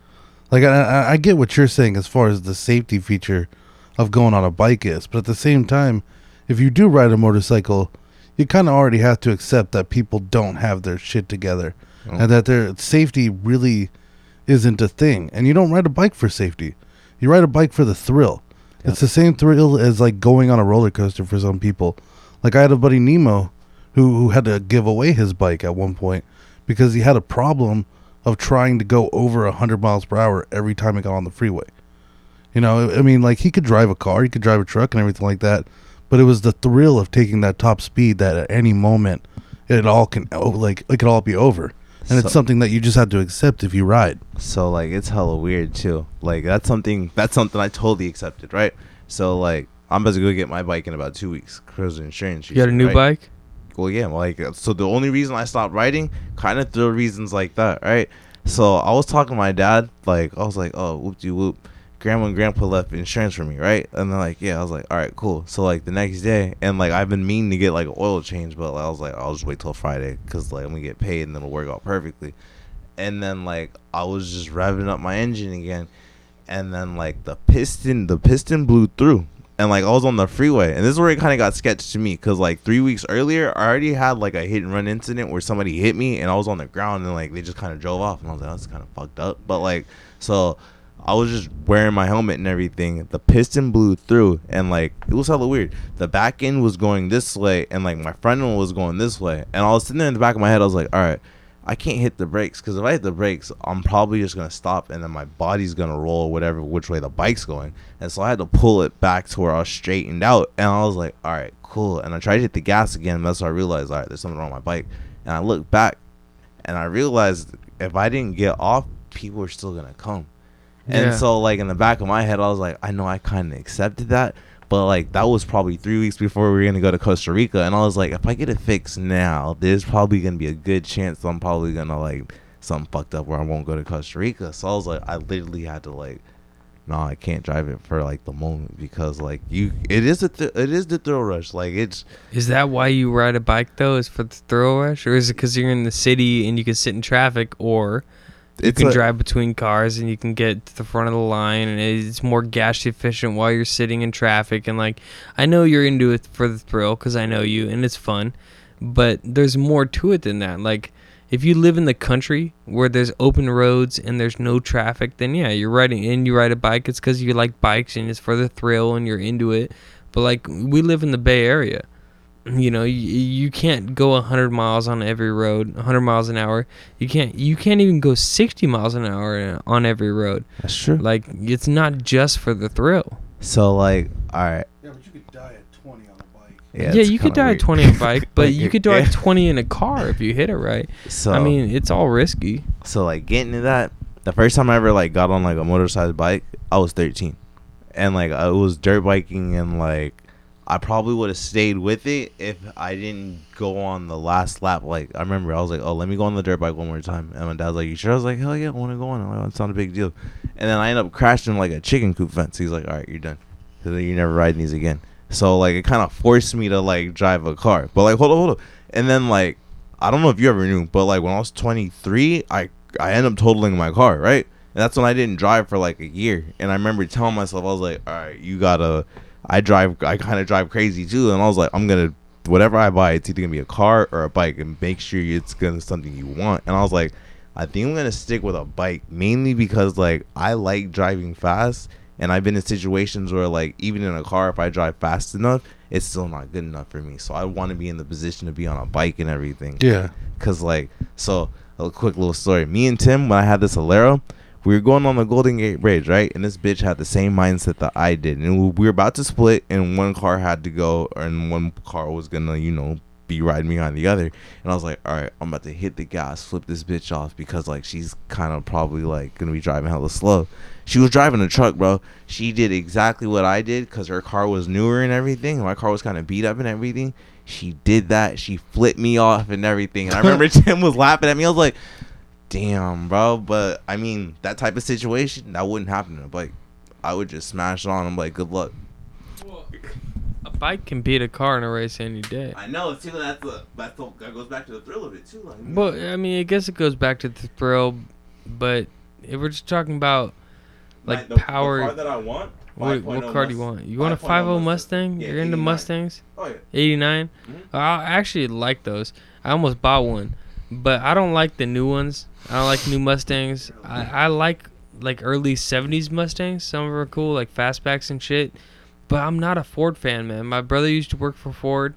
Like I, I, I get what you're saying as far as the safety feature of going on a bike is, but at the same time, if you do ride a motorcycle, you kind of already have to accept that people don't have their shit together, oh. and that their safety really isn't a thing. And you don't ride a bike for safety; you ride a bike for the thrill. Yep. It's the same thrill as like going on a roller coaster for some people. Like I had a buddy Nemo, who who had to give away his bike at one point because he had a problem of trying to go over a hundred miles per hour every time he got on the freeway. You know, I mean, like he could drive a car, he could drive a truck and everything like that, but it was the thrill of taking that top speed that at any moment it all can, like, it could all be over. And so, it's something that you just have to accept if you ride. So, like, it's hella weird, too. Like, that's something, that's something I totally accepted, right? So, like, I'm about to go get my bike in about two weeks. Cruiser insurance. You got a new right? bike? Well, yeah, like, so the only reason I stopped riding, kind of through reasons like that, right? So, I was talking to my dad, like, I was like, oh, whoop-de-whoop. Grandma and grandpa left insurance for me, right? And they're like, yeah. I was like, all right, cool. So like the next day, and like I've been meaning to get like an oil change, but like, I was like, I'll just wait till Friday because like I'm gonna get paid and then it'll work out perfectly. And then like I was just revving up my engine again, and then like the piston, the piston blew through, and like I was on the freeway, and this is where it kind of got sketched to me because like three weeks earlier, I already had like a hit and run incident where somebody hit me and I was on the ground and like they just kind of drove off, and I was like, that's kind of fucked up. But like so. I was just wearing my helmet and everything. The piston blew through, and like it was hella weird. The back end was going this way, and like my front end was going this way. And I was sitting there in the back of my head. I was like, all right, I can't hit the brakes because if I hit the brakes, I'm probably just gonna stop, and then my body's gonna roll whatever which way the bike's going. And so I had to pull it back to where I was straightened out. And I was like, all right, cool. And I tried to hit the gas again. And that's when I realized, all right, there's something wrong with my bike. And I looked back, and I realized if I didn't get off, people were still gonna come. And yeah. So, like, in the back of my head, I was like, I know I kind of accepted that. But, like, that was probably three weeks before we were going to go to Costa Rica. And I was like, if I get it fixed now, there's probably going to be a good chance I'm probably going to, like, something fucked up where I won't go to Costa Rica. So I was like, I literally had to, like, no, I can't drive it for, like, the moment. Because, like, you, it is a th- it is the thrill rush. Like, it's. Is that why you ride a bike, though, is for the thrill rush? Or is it because you're in the city and you can sit in traffic, or you it's can a, drive between cars and you can get to the front of the line, and it's more gas efficient while you're sitting in traffic? And like, I know you're into it for the thrill because I know you, and it's fun, but there's more to it than that. Like, if you live in the country where there's open roads and there's no traffic, then yeah, you're riding and you ride a bike. It's because you like bikes and it's for the thrill and you're into it. But like, we live in the Bay Area. You know, you, you can't go one hundred miles on every road, one hundred miles an hour. You can't you can't even go sixty miles an hour on every road. That's true. Like, it's not just for the thrill. So, like, all right. Yeah, but you could die at twenty on a bike. Yeah, yeah you could die weird. at twenty on a bike, but you could die at twenty in a car if you hit it right. So, I mean, it's all risky. So, like, getting to that, the first time I ever, like, got on, like, a motorcycle bike, I was thirteen. And, like, I was dirt biking, and, like, I probably would have stayed with it if I didn't go on the last lap. Like, I remember I was like, oh, let me go on the dirt bike one more time. And my dad's like, you sure? I was like, hell yeah, I want to go on. I'm like, it's not a big deal. And then I ended up crashing like a chicken coop fence. He's like, all right, you're done. Because you're never riding these again. So, like, it kind of forced me to, like, drive a car. But, like, hold on, hold on. And then, like, I don't know if you ever knew, but, like, when I was twenty-three, I, I ended up totaling my car, right? And that's when I didn't drive for, like, a year. And I remember telling myself, I was like, all right, you got to... I drive, I kind of drive crazy too, and I was like, I'm gonna, whatever I buy, it's either gonna be a car or a bike, and make sure it's gonna something you want. And I was like, I think I'm gonna stick with a bike, mainly because like I like driving fast, and I've been in situations where like even in a car, if I drive fast enough, it's still not good enough for me. So I want to be in the position to be on a bike and everything. Yeah. Cause like, so a quick little story. Me and Tim, when I had this Alero, we were going on the Golden Gate Bridge, right? And this bitch had the same mindset that I did. And we were about to split, and one car had to go, and one car was going to, you know, be riding behind the other. And I was like, all right, I'm about to hit the gas, flip this bitch off, because, like, she's kind of probably, like, going to be driving hella slow. She was driving a truck, bro. She did exactly what I did because her car was newer and everything. My car was kind of beat up and everything. She did that. She flipped me off and everything. And I remember Tim was laughing at me. I was like, damn, bro. But I mean, that type of situation, that wouldn't happen in a bike. I would just smash on. I'm like, good luck. Well, a bike can beat a car in a race any day. I know too. That's the that's the, that goes back to the thrill of it too. Like, well, I mean, I guess it goes back to the thrill, but if we're just talking about like My- the, power. The car that I want. What, what car do you want? You want a five oh Mustang? Yeah, You're into eighty-nine. Mustangs? Oh yeah. eighty-nine? Mhm. I actually like those. I almost bought one, but I don't like the new ones. I don't like new Mustangs. I, I like like early seventies Mustangs. Some of them are cool, like fastbacks and shit. But I'm not a Ford fan, man. My brother used to work for Ford,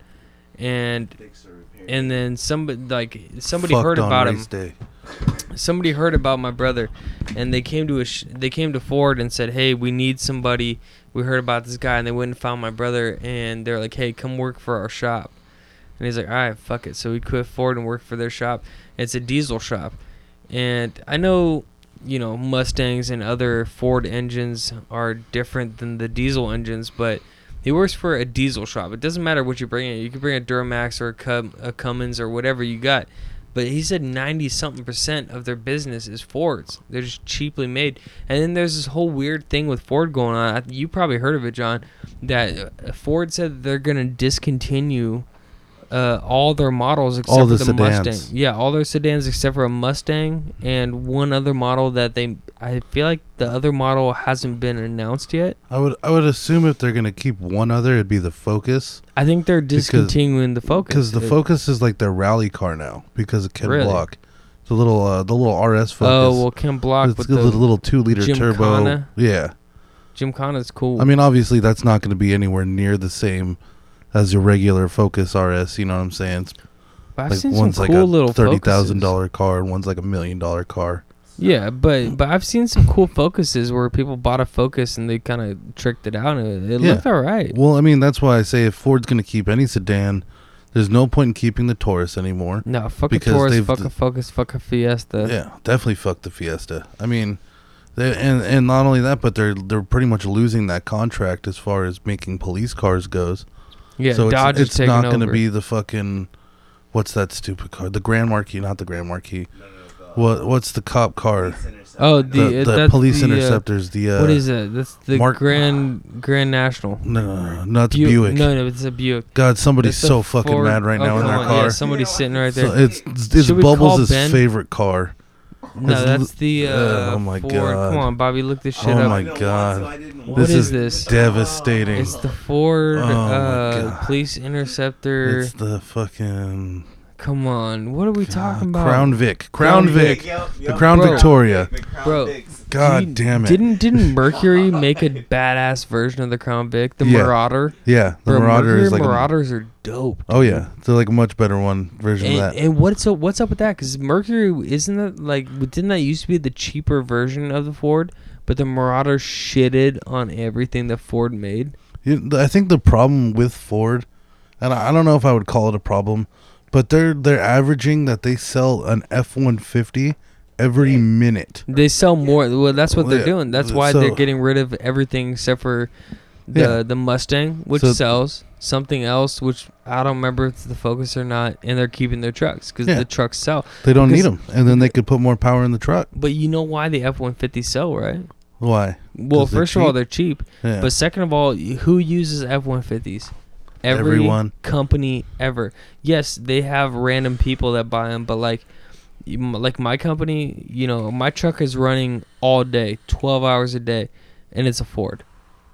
and and then somebody like somebody Fucked heard on about him. race day. Somebody heard about my brother, and they came to a sh- they came to Ford and said, "Hey, we need somebody. We heard about this guy," and they went and found my brother, and they're like, "Hey, come work for our shop." And he's like, "All right, fuck it." So he quit Ford and worked for their shop. It's a diesel shop, and I know, you know, Mustangs and other Ford engines are different than the diesel engines, but he works for a diesel shop. It doesn't matter what you bring in. You can bring a Duramax or a, Cum- a Cummins or whatever you got. But he said ninety-something percent of their business is Fords. They're just cheaply made. And then there's this whole weird thing with Ford going on. I- You probably heard of it, John, that uh, Ford said they're going to discontinue uh, all their models except All for the the sedans. Mustang. Yeah, all their sedans except for a Mustang and one other model that they... I feel like the other model hasn't been announced yet. I would I would assume if they're gonna keep one other, it'd be the Focus, I think they're discontinuing the Focus. because the It- Focus is like their rally car now because of Ken Really? Block. The little uh, the little R S Focus. Oh, well, Ken Block it's with got the... the little two liter turbo. Gymkhana. Yeah, Gymkhana's cool. I mean obviously that's not gonna be anywhere near the same as your regular Focus R S. You know what I'm saying? It's But I've like seen one's some like cool a little thirty thousand Focuses. dollar car and one's like a million dollar car. Yeah, but but I've seen some cool Focuses where people bought a Focus and they kind of tricked it out and it, it Yeah. looked all right. Well, I mean that's why I say if Ford's gonna keep any sedan, there's no point in keeping the Taurus anymore. No, fuck a because Taurus, they've fuck d- a Focus, fuck a Fiesta. Yeah, definitely fuck the Fiesta. I mean, they, and and not only that, but they're they're pretty much losing that contract as far as making police cars goes. Yeah, so Dodge it's, is it's taking not over. going to be the fucking what's that stupid car? The Grand Marquis, not the Grand Marquis. What what's the cop car? Oh, the, The, uh, the that's police the, uh, interceptors. The uh, what is it? That's the Mark- Grand Grand National. No, no, no, no, it's Bu- Buick. No, no, it's a Buick. God, somebody's It's a so fucking Ford- mad right oh, now in come their on, car. Yeah, somebody's sitting right there. So it's it's, it's Should we call Bubbles' Ben? favorite car. No, it's that's l- the uh, uh, oh my Ford. God. Come on, Bobby, look this shit Oh up. my God. What this is is this? devastating. It's the Ford Oh my uh, God. Police Interceptor. It's the fucking Come on, what are we talking uh, about? Crown Vic. Crown Vic. The Crown Bro. Victoria. Bro. God You- damn it. Didn't didn't Mercury make a badass version of the Crown Vic, the Yeah. Marauder? Yeah, the Bro, Marauder Mercury is like a, Marauders are dope. oh yeah, it's like a much better one version And, of that. and what's up? What's up with that? Because Mercury isn't that like didn't that used to be the cheaper version of the Ford? But the Marauder shitted on everything that Ford made. You- I think the problem with Ford, and I I don't know if I would call it a problem, but they're they're averaging that they sell an F one fifty every minute. They sell more. Well, that's what they're Yeah, doing. That's why so- they're getting rid of everything except for the Yeah. the Mustang, which So- sells something else, which I don't remember if it's the Focus or not, and they're keeping their trucks because Yeah. the trucks sell. They don't need Because- them, and then they could put more power in the truck. But you know why the F one fifty sell, right? Why? Well, 'Cause they're first of all, cheap? they're cheap. Yeah. But second of all, who uses F one fifties? Every Everyone. company ever. Yes, they have random people that buy them, but like, you- like my company, you know, my truck is running all day, twelve hours a day, and it's a Ford.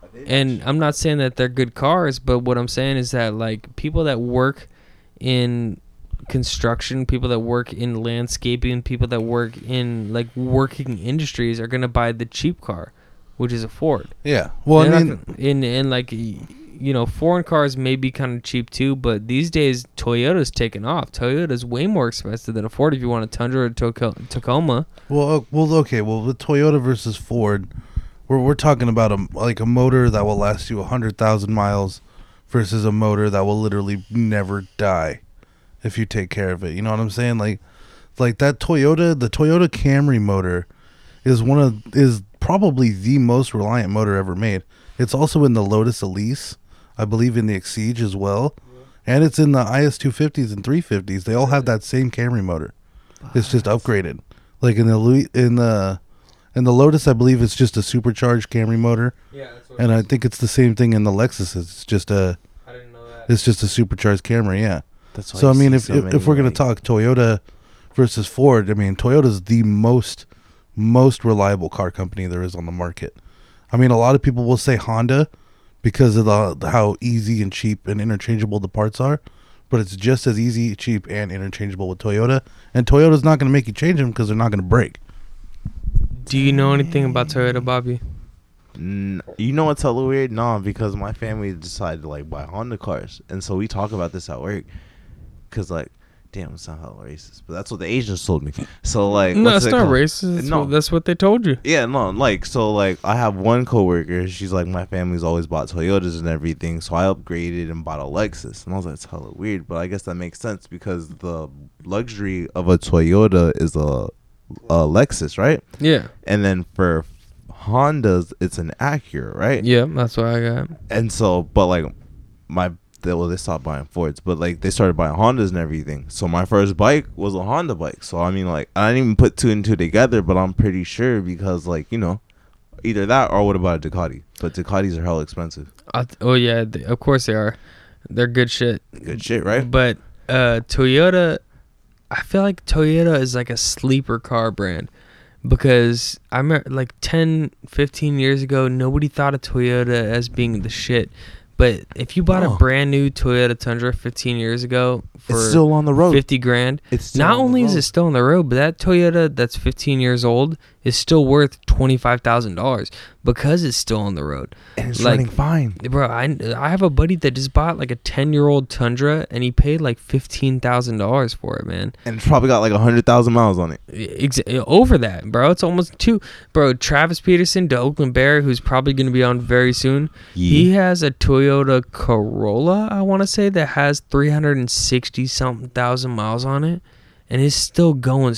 And I'm not saying that they're good cars, but what I'm saying is that like people that work in construction, people that work in landscaping, people that work in like working industries are gonna buy the cheap car, which is a Ford. Yeah. Well, I They're mean, not gonna- in in like y- you know, foreign cars may be kind of cheap too, but these days Toyota's taken off. Toyota's way more expensive than a Ford if you want a Tundra or Taco- Tacoma. well, uh, well, okay. Well, with Toyota versus Ford, we're we're talking about a like a motor that will last you a hundred thousand miles, versus a motor that will literally never die, if you take care of it. You know what I'm saying? Like, like that Toyota, the Toyota Camry motor, is one of is probably the most reliant motor ever made. It's also in the Lotus Elise, I believe, in the Exige as well, and it's in the I S two fifties and three fifties. They all have that same Camry motor. It's just upgraded. Like in the Louis, in the in the Lotus, I believe it's just a supercharged Camry motor, Yeah, that's what and I think it's the same thing in the Lexus. It's just a I didn't know that. it's just a supercharged Camry. Yeah. That's why So I you mean, see if so if, many, if we're gonna like- talk Toyota versus Ford, I mean Toyota's the most most reliable car company there is on the market. I mean, a lot of people will say Honda because of the how easy and cheap and interchangeable the parts are, but it's just as easy, cheap, and interchangeable with Toyota. And Toyota's not going to make you change them because they're not going to break. Do you know anything about Toyota, Bobby? N- you know what's hella weird? No, because my family decided to like buy Honda cars, and so we talk about this at work. Cause like, damn, it's not hella racist, but that's what the Asians told me. So like, No, what's it's it not called? racist. That's, No. what, that's what they told you. Yeah, no, like so like I have one coworker. She's like, my family's always bought Toyotas and everything, so I upgraded and bought a Lexus, and I was like, it's hella weird, but I guess that makes sense because the luxury of a Toyota is a a Lexus, right? Yeah. And then for Hondas, it's an Acura, right? Yeah, that's what I got. And so, but like my they, well, they stopped buying Fords, but like they started buying Hondas and everything. So my first bike was a Honda bike. So I mean, like I didn't even put two and two together, but I'm pretty sure because like you know, either that or what about a Ducati? But Ducatis are hell expensive. I th- oh yeah, they, of course they are. They're good shit. Good shit, right? But uh, Toyota, I feel like Toyota is like a sleeper car brand because I remember like ten, fifteen years ago, nobody thought of Toyota as being the shit. But if you bought Oh. a brand new Toyota Tundra fifteen years ago for It's still on the road. fifty grand, It's still not on the only is road. it still on the road, but that Toyota that's fifteen years old is still worth twenty-five thousand dollars because it's still on the road. and it's like- running fine. Bro, I, I have a buddy that just bought like a ten-year-old Tundra, and he paid like fifteen thousand dollars for it, man. And it's probably got like a hundred thousand miles on it. Ex- over that, bro. It's almost two. Bro, Travis Peterson, the Oakland Bear, who's probably going to be on very soon, he has a Toyota Corolla, I want to say, that has three hundred sixty-something thousand miles on it. And it's still going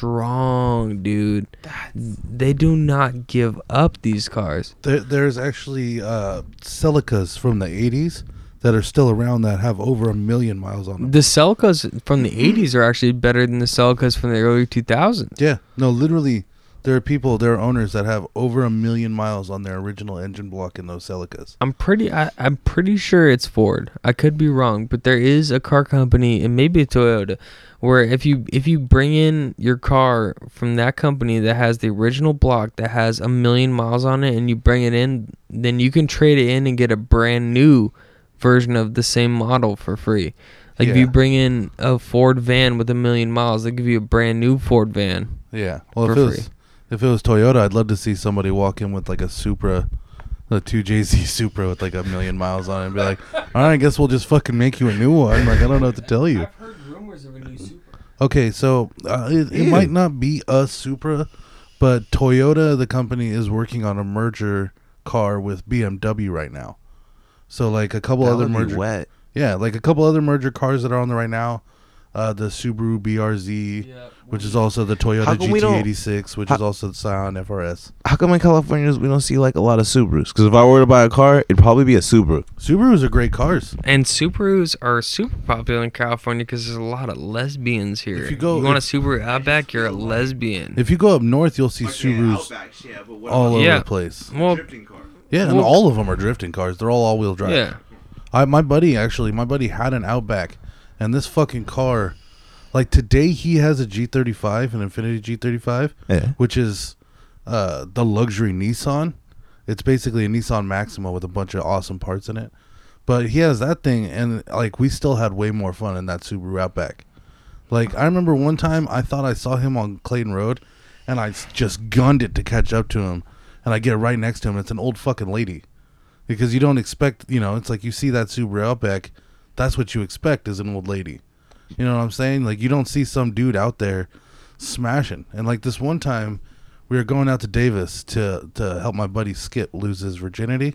strong, dude. They do not give up these cars. There, there's actually uh, Celicas from the eighties that are still around that have over a million miles on them. The Celicas from the eighties are actually better than the Celicas from the early two thousands. Yeah, no, literally, there are people, there are owners that have over a million miles on their original engine block in those Celicas. I'm pretty I, I'm pretty sure it's Ford. I could be wrong, but there is a car company, and maybe it's Toyota, where if you if you bring in your car from that company that has the original block that has a million miles on it, and you bring it in, then you can trade it in and get a brand new version of the same model for free. Like if Yeah. you bring in a Ford van with a million miles, they give you a brand new Ford van. Yeah, well, For if it was free. if it was Toyota, I'd love to see somebody walk in with like a Supra, a two J Z Supra with like a million miles on it, and be like, "All right, I guess we'll just fucking make you a new one." Like, I don't know what to tell you. heard rumors of a new Supra. Okay, so uh, it, it Ew. might not be a Supra, but Toyota, the company, is working on a merger car with B M W right now. So like a couple That other would be merger, wet. yeah, like a couple other merger cars that are on there right now. Uh, the Subaru B R Z, Yeah. which is also the How Toyota come we G T don't- eighty-six, which how- is also the Scion F R S. How come in California we don't see like a lot of Subarus? Because if I were to buy a car, it'd probably be a Subaru. Subarus are great cars. And Subarus are super popular in California because there's a lot of lesbians here. If you go- want a if- Subaru Outback, you're a lesbian. If you go up north, you'll see Subarus all over Yeah. the place. Well, car? Yeah, and Well- all of them are drifting cars. They're all all-wheel drive. yeah. I my buddy actually, my buddy had an Outback, and this fucking car, like today he has a G thirty-five, an Infiniti G thirty-five, Yeah. which is uh, the luxury Nissan. It's basically a Nissan Maxima with a bunch of awesome parts in it. But he has that thing, and like we still had way more fun in that Subaru Outback. Like I remember one time I thought I saw him on Clayton Road, and I s- just gunned it to catch up to him, and I get right next to him. And it's an old fucking lady. Because you don't expect, you know, it's like you see that Subaru Outback, that's what you expect is an old lady. You know what I'm saying? Like you don't see some dude out there smashing. And like this one time, we were going out to Davis to to help my buddy Skip lose his virginity,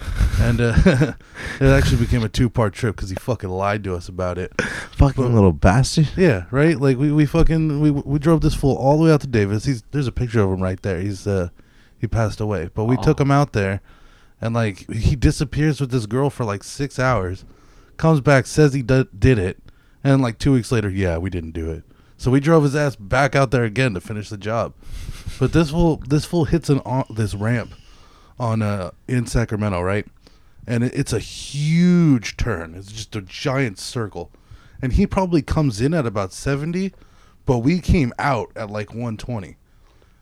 and uh, it actually became a two part trip because he fucking lied to us about it. Fucking But- little bastard. Yeah, right. Like we, we fucking we we drove this fool all the way out to Davis. He's there's a picture of him right there. He's uh he passed away, but we Aw. took him out there. And, like, he disappears with this girl for, like, six hours. Comes back, says he d- did it. And, like, two weeks later, yeah, we didn't do it. So we drove his ass back out there again to finish the job. But this fool, this fool hits an on, this ramp on uh, in Sacramento, right? And it, it's a huge turn. It's just a giant circle. And he probably comes in at about seventy, but we came out at, like, one twenty.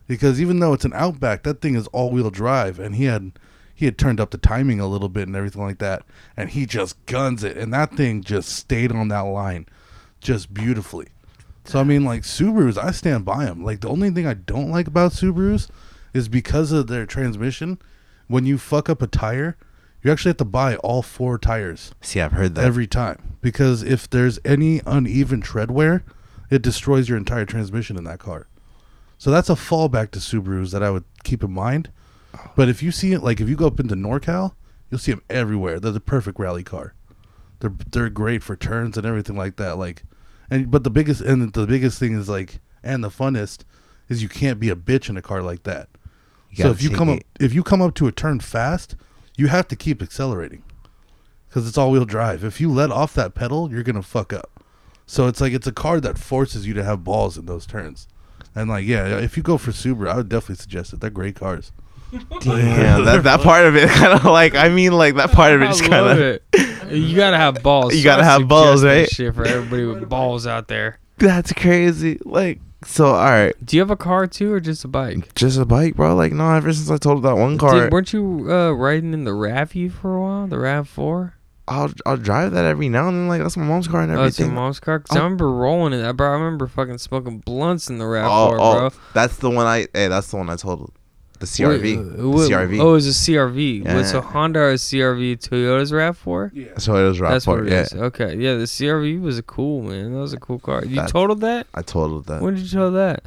because even though it's an Outback, that thing is all-wheel drive, and he had he had turned up the timing a little bit and everything like that, and he just guns it, and that thing just stayed on that line just beautifully. So I mean, like, Subarus, I stand by them. Like, the only thing I don't like about Subarus is because of their transmission. When you fuck up a tire, you actually have to buy all four tires. See, I've heard that every time, because if there's any uneven tread wear, it destroys your entire transmission in that car. So that's a fallback to Subarus that I would keep in mind. But if you see it, like if you go up into NorCal, you'll see them everywhere. They're the perfect rally car. They're they're great for turns and everything like that. Like, and but the biggest and the biggest thing is like, and the funnest is you can't be a bitch in a car like that. You so if you come it. up if you come up to a turn fast, you have to keep accelerating because it's all-wheel drive. If you let off that pedal, you're gonna fuck up. So it's like it's a car that forces you to have balls in those turns. And like, yeah, if you go for Subaru, I would definitely suggest it. They're great cars. Damn, that that part of it kind of like I mean like that part of it I is love kind of it. You gotta have balls. You So gotta I have balls, suggest that right? Shit for everybody with balls out there. that's crazy. Like, so all right, Do you have a car too, or just a bike? just a bike, bro. Like, no, ever since I told that one car, Did, weren't you uh, riding in the RAV U for a while? The RAV four? I'll I'll drive that every now and then. Like, that's my mom's car and Oh, it's your everything. mom's car? Because I Oh. remember rolling it. Bro, I remember fucking smoking blunts in the RAV Oh, four, oh, bro. that's the one I. Hey, that's the one I told. The C R V. Wait, the wait, C R V. Oh, it was a C R V. Yeah. Was a Honda or a C R V Toyota's RAV four? Yeah. So it was right That's for what it yeah. is. Okay, yeah, the C R V was a cool, man. That was a cool car. You That's- totaled that? I totaled that. When did you total that?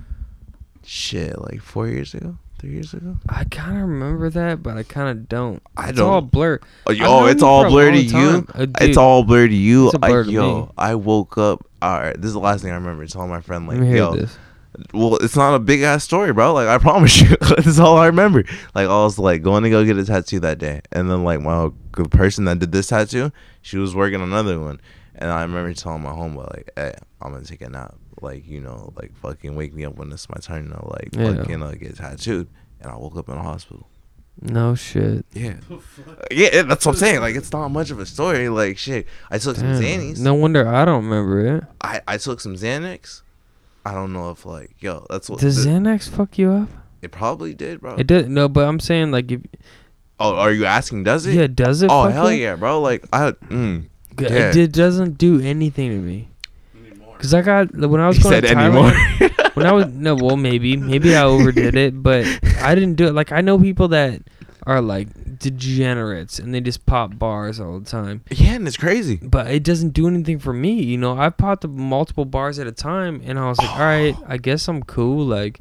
Shit, like four years ago, three years ago. I kind of remember that, but I kind of don't. I It's don't. all blurred. Oh, I've yo, known it's you all for a blurred to long you. time. Uh, It's dude, all blurred to you. It's a I, blur to yo, me. I woke up. All right, this is the last thing I remember telling my friend. Like, Let me hear yo, this. well, it's not a big ass story, bro. Like, I promise you, this is all I remember. Like, I was like going to go get a tattoo that day, and then like my the person that did this tattoo, she was working on another one, and I remember telling my homeboy like, "Hey, I'm gonna take a nap. Like, you know, like fucking wake me up when it's my turn to like Yeah. fucking uh, get tattooed." And I woke up in a hospital. No shit. Yeah, yeah, that's what I'm saying. Like, it's not much of a story. Like, shit, I took some Damn. Xannies. No wonder I don't remember it. I I took some Xanax. I don't know if like, yo, that's what Does the- Xanax fuck you up? it probably did, bro. It did. No, but I'm saying like if Oh, are you asking? Does it? yeah, does it? Oh fuck hell you? yeah, bro! Like I, mm, G- yeah. It did, doesn't do anything to me. Cause I got when I was He going said to anymore. Thailand. When I was no, well maybe maybe I overdid it, but I didn't do it. Like I know people that are like degenerates and they just pop bars all the time, Yeah, and it's crazy. but it doesn't do anything for me. You know, I popped multiple bars at a time, and I was like, all right, I guess I'm cool. Like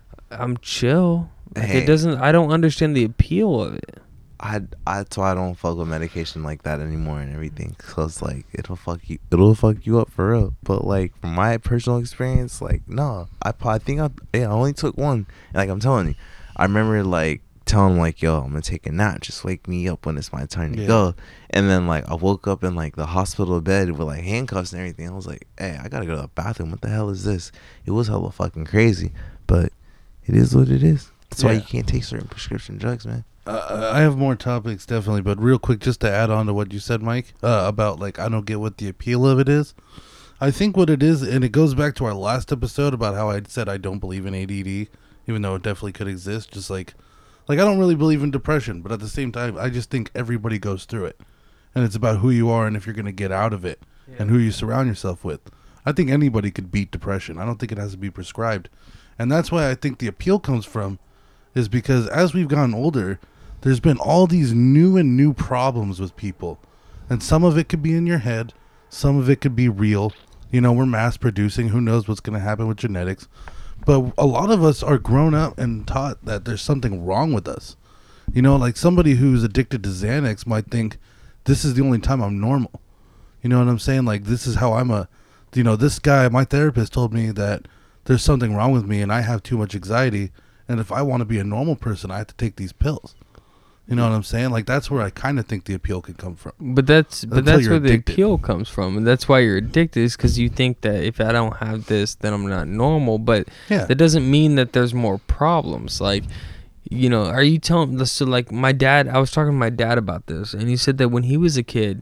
I'm chill. Like Hey. it doesn't. I don't understand the appeal of it. I, I that's why I don't fuck with medication like that anymore and everything. Cause like it'll fuck you, it'll fuck you up for real. But like from my personal experience, like no, I pro- I think I yeah I only took one. And like I'm telling you, I remember like telling him like, yo, I'm gonna take a nap. Just wake me up when it's my turn to Yeah. go. And then like I woke up in like the hospital bed with like handcuffs and everything. I was like, hey, I gotta go to the bathroom. What the hell is this? It was hella fucking crazy, but it is what it is. That's why Yeah. you can't take certain prescription drugs, man. Uh, I have more topics definitely, but real quick, just to add on to what you said, Mike, uh, about like I don't get what the appeal of it is. I think what it is, and it goes back to our last episode about how I said I don't believe in A D D, even though it definitely could exist. Just like, like I don't really believe in depression, but at the same time, I just think everybody goes through it, and it's about who you are and if you're gonna get out of it, and who you surround yourself with. I think anybody could beat depression. I don't think it has to be prescribed, and that's why I think the appeal comes from, is because as we've gotten older, there's been all these new and new problems with people. And some of it could be in your head. Some of it could be real. You know, we're mass producing. Who knows what's going to happen with genetics. But a lot of us are grown up and taught that there's something wrong with us. You know, like somebody who's addicted to Xanax might think this is the only time I'm normal. You know what I'm saying? Like this is how I'm a, you know, this guy, my therapist told me that there's something wrong with me and I have too much anxiety. And if I want to be a normal person, I have to take these pills. You know what I'm saying? Like that's where I kind of think the appeal could come from. But that's but Until that's you're where the addicted. appeal comes from, and that's why you're addicted. Is because you think that if I don't have this, then I'm not normal. But Yeah. that doesn't mean that there's more problems. Like, you know, are you telling? So like my dad, I was talking to my dad about this, and he said that when he was a kid,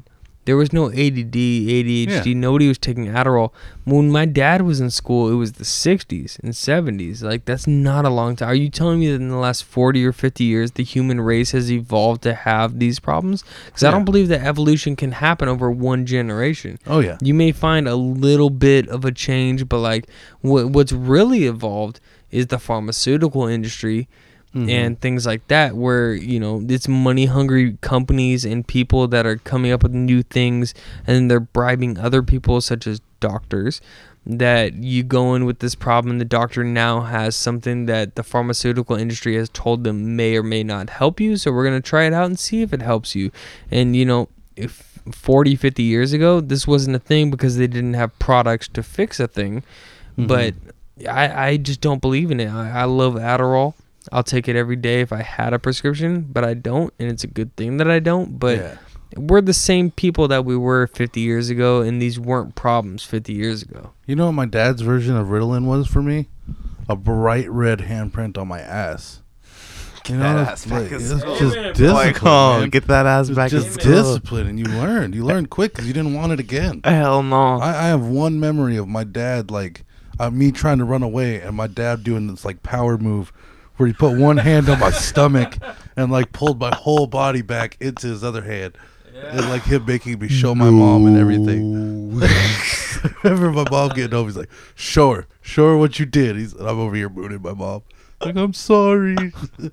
There was no A D D, A D H D. Yeah. Nobody was taking Adderall. When my dad was in school, it was the sixties and seventies. Like, that's not a long time. Are you telling me that in the last forty or fifty years, the human race has evolved to have these problems? Because I Yeah. don't believe that evolution can happen over one generation. Oh yeah. You may find a little bit of a change, but like what what's really evolved is the pharmaceutical industry Mhm. and things like that, where, you know, it's money hungry companies and people that are coming up with new things, and they're bribing other people such as doctors, that you go in with this problem. The doctor now has something that the pharmaceutical industry has told them may or may not help you, so we're going to try it out and see if it helps you. And, you know, if forty, fifty years ago, this wasn't a thing because they didn't have products to fix a thing. Mhm. But I, I just don't believe in it. I, I love Adderall. I'll take it every day if I had a prescription, but I don't, and it's a good thing that I don't. But Yeah. we're the same people that we were fifty years ago, and these weren't problems fifty years ago. You know what my dad's version of Ritalin was for me? A bright red handprint on my ass. You know, that it's ass back like, in it's school. just Amen, bro. discipline, Like, oh, man. get that ass It's back in just school. discipline, and you learned. You learned quick because you didn't want it again. Hell no. I, I have one memory of my dad, like, uh, me trying to run away, and my dad doing this, like, power move where he put one hand on my stomach and, like, pulled my whole body back into his other hand. And, like, him making me show my mom and everything. I remember my mom getting home. He's like, show her. Show her what you did. He's, and I'm over here mooning my mom. Like, I'm sorry.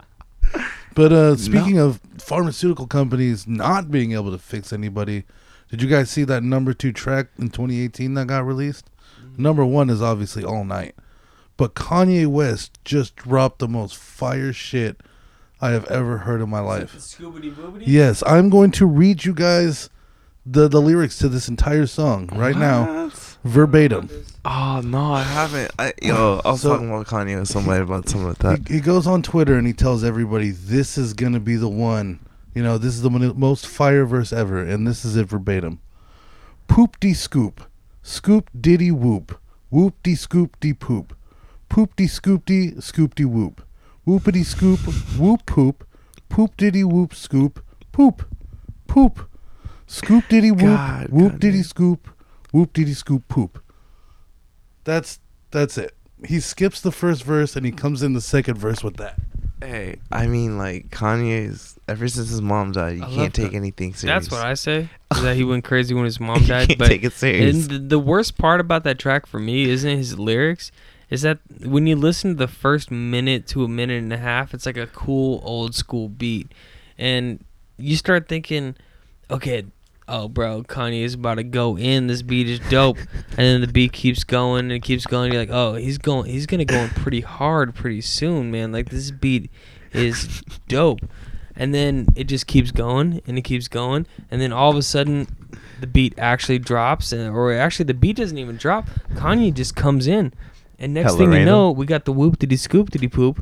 But uh, speaking of pharmaceutical companies not being able to fix anybody, did you guys see that number two track in twenty eighteen that got released? Mm-hmm. Number one is obviously All Night. But Kanye West just dropped the most fire shit I have ever heard in my life. Yes, I'm going to read you guys the, the lyrics to this entire song right now, What? verbatim. Oh no, I haven't. I, yo, I was So- talking about Kanye with somebody about something like that. He, he goes on Twitter and he tells everybody, this is going to be the one. You know, this is the mon- most fire verse ever. And this is it verbatim. Poop de scoop. Scoop diddy whoop. Whoop de scoop de poop. Poop de scoop de scoop de whoop. Whoopity scoop. Whoop poop. Poop diddy whoop scoop. Poop. Poop. Scoop diddy whoop. God, Whoop God, diddy man. scoop. Whoop diddy scoop poop. That's that's it. He skips the first verse and he comes in the second verse with that. Hey, I mean, like Kanye's. Ever since his mom died, you I love can't take that. anything serious. That's what I say. Is that he went crazy when his mom You died. can't But take it serious. And the, the worst part about that track for me isn't his lyrics. Is that when you listen to the first minute to a minute and a half, it's like a cool old school beat, and you start thinking, okay, oh bro, Kanye is about to go in. This beat is dope, and then the beat keeps going and it keeps going. You're like, oh, he's going, he's gonna go in pretty hard pretty soon, man. Like this beat is dope, and then it just keeps going and it keeps going, and then all of a sudden the beat actually drops, and or actually the beat doesn't even drop. Kanye just comes in. And next Hella thing you random. know, we got the whoop diddy scoop diddy poop.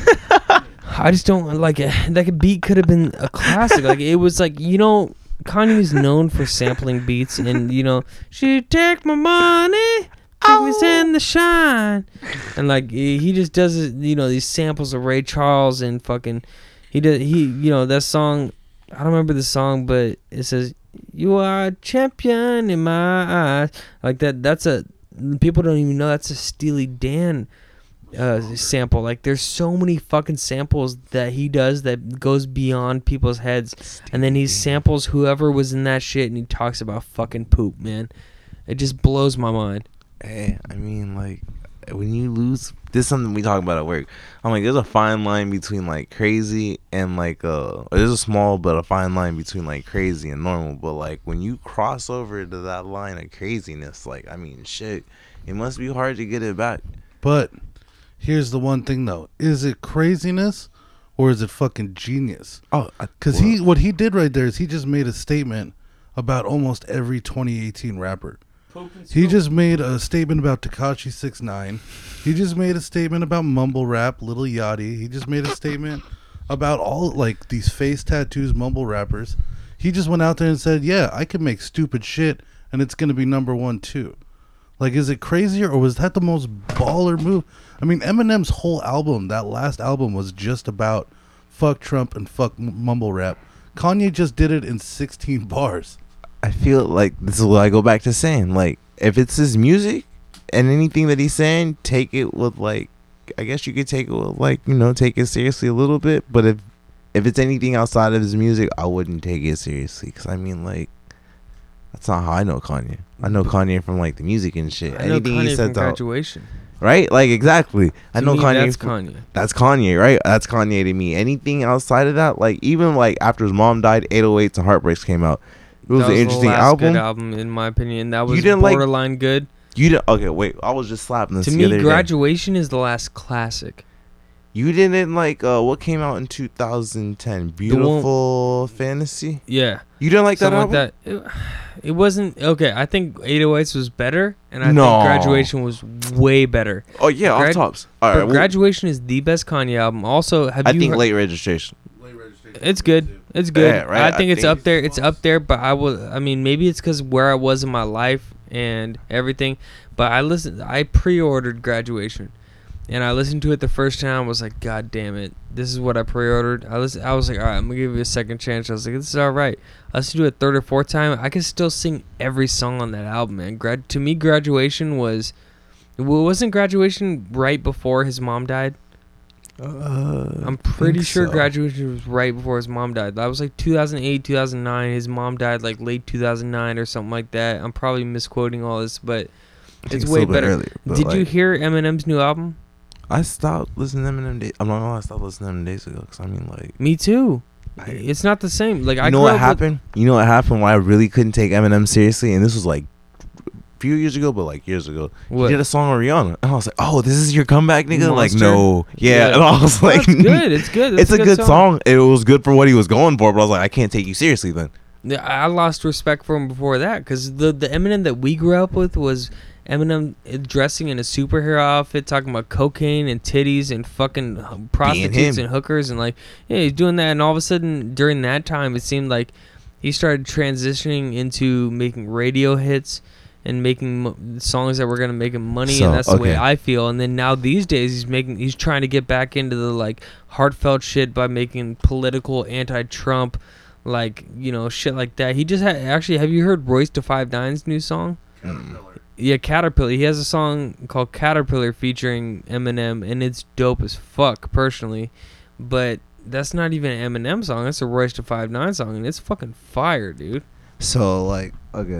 I just don't like it. Like a beat could have been a classic. Like it was like, you know, Kanye's known for sampling beats, and you know, she take my money, take me in the shine, and like he he just does it. You know, these samples of Ray Charles and fucking he did he you know that song. I don't remember the song, but it says you are a champion in my eyes. Like that. That's a people don't even know that's a Steely Dan uh, sample. Like there's so many fucking samples that he does that goes beyond people's heads, and then he samples whoever was in that shit, and he talks about fucking poop, man. It just blows my mind. Hey, I mean, like, when you lose, this is something we talk about at work. I'm like, there's a fine line between like crazy and like uh, there's a small but a fine line between like crazy and normal. But like when you cross over to that line of craziness, like, I mean, shit, it must be hard to get it back. But here's the one thing though: is it craziness or is it fucking genius? Oh, Because he, what he did right there is he just made a statement about almost every twenty eighteen rapper. He just made a statement about Tekashi six nine. He just made a statement about mumble rap, Lil Yachty. He just made a statement about all like these face tattoos mumble rappers. He just went out there and said, "Yeah, I can make stupid shit, and it's gonna be number one too." Like, is it crazier or was that the most baller move? I mean, Eminem's whole album, that last album, was just about fuck Trump and fuck m- mumble rap. Kanye just did it in sixteen bars. I feel like this is what I go back to saying. Like, if it's his music and anything that he's saying, take it with like, I guess you could take it with like, you know, take it seriously a little bit. But if if it's anything outside of his music, I wouldn't take it seriously. Cause I mean, like, that's not how I know Kanye. I know Kanye from like the music and shit. I know Anything Kanye he from said, out, Graduation. right? Like exactly. I To know me, Kanye. That's from- Kanye. That's Kanye, right? That's Kanye to me. Anything outside of that, like even like after his mom died, eight oh eights and Heartbreaks came out. It was that an was interesting the last album. Good album, in my opinion. That You was didn't like- borderline good. You didn't. Okay, wait. I was just slapping this To the me, other day. Graduation is the last classic. You didn't like uh what came out in two thousand ten? Beautiful Fantasy. Yeah, You didn't like that something album? like that. It, it wasn't okay. I think eight oh eights was better, and I No. think Graduation was way better. Oh yeah, Grad- off tops. All But right. well, Graduation is the best Kanye album. Also, have I you? think heard- Late Registration. It's good. It's good. Yeah, right, I I think it's think- up there. It's up there. But I will. I mean, maybe it's because where I was in my life and everything. But I listened. I pre-ordered Graduation, and I listened to it the first time. I was like, God damn it, this is what I pre-ordered. I listen. I was like, all right, I'm gonna give you a second chance. I was like, this is all right. I listened to it a third or fourth time. I could still sing every song on that album, man. Grad to me, Graduation was. Well, wasn't Graduation right before his mom died? Uh, I'm pretty think sure so. Graduation was right before his mom died. That was like two thousand eight, two thousand nine. His mom died like late two thousand nine or something like that. I'm probably misquoting all this, but I think it's a way little bit better. earlier, but, Did you like, hear Eminem's new album? I stopped listening to Eminem. Days. I'm not gonna lie, I stopped listening to Eminem days ago. Cause I mean, like, Me too. I- It's not the same. Like I you know grew what up with- happened? You know what happened? Why I really couldn't take Eminem seriously, and this was like a few years ago, but like years ago. What? He did a song with Rihanna, and I was like, "Oh, this is your comeback, nigga!" Like, Monster? no, yeah. Yeah. And I was No, like, it's good. It's good. It's That's a good song. It was good for what he was going for, but I was like, I can't take you seriously then. Yeah, I lost respect for him before that because the the Eminem that we grew up with was Eminem dressing in a superhero outfit, talking about cocaine and titties and fucking prostitutes him. and hookers, and like, yeah, he's doing that. And all of a sudden, during that time, it seemed like he started transitioning into making radio hits and making mo- songs that were gonna make him money, So, and that's the way okay. I feel. And then now these days, he's making, he's trying to get back into the like heartfelt shit by making political anti-Trump, like, you know, shit like that. He just had actually. Have you heard Royce da Five Nine's new song? Yeah, Caterpillar. He has a song called Caterpillar featuring Eminem, and it's dope as fuck, personally. But that's not even an Eminem song. That's a Royce da Five Nine song, and it's fucking fire, dude. So like, okay,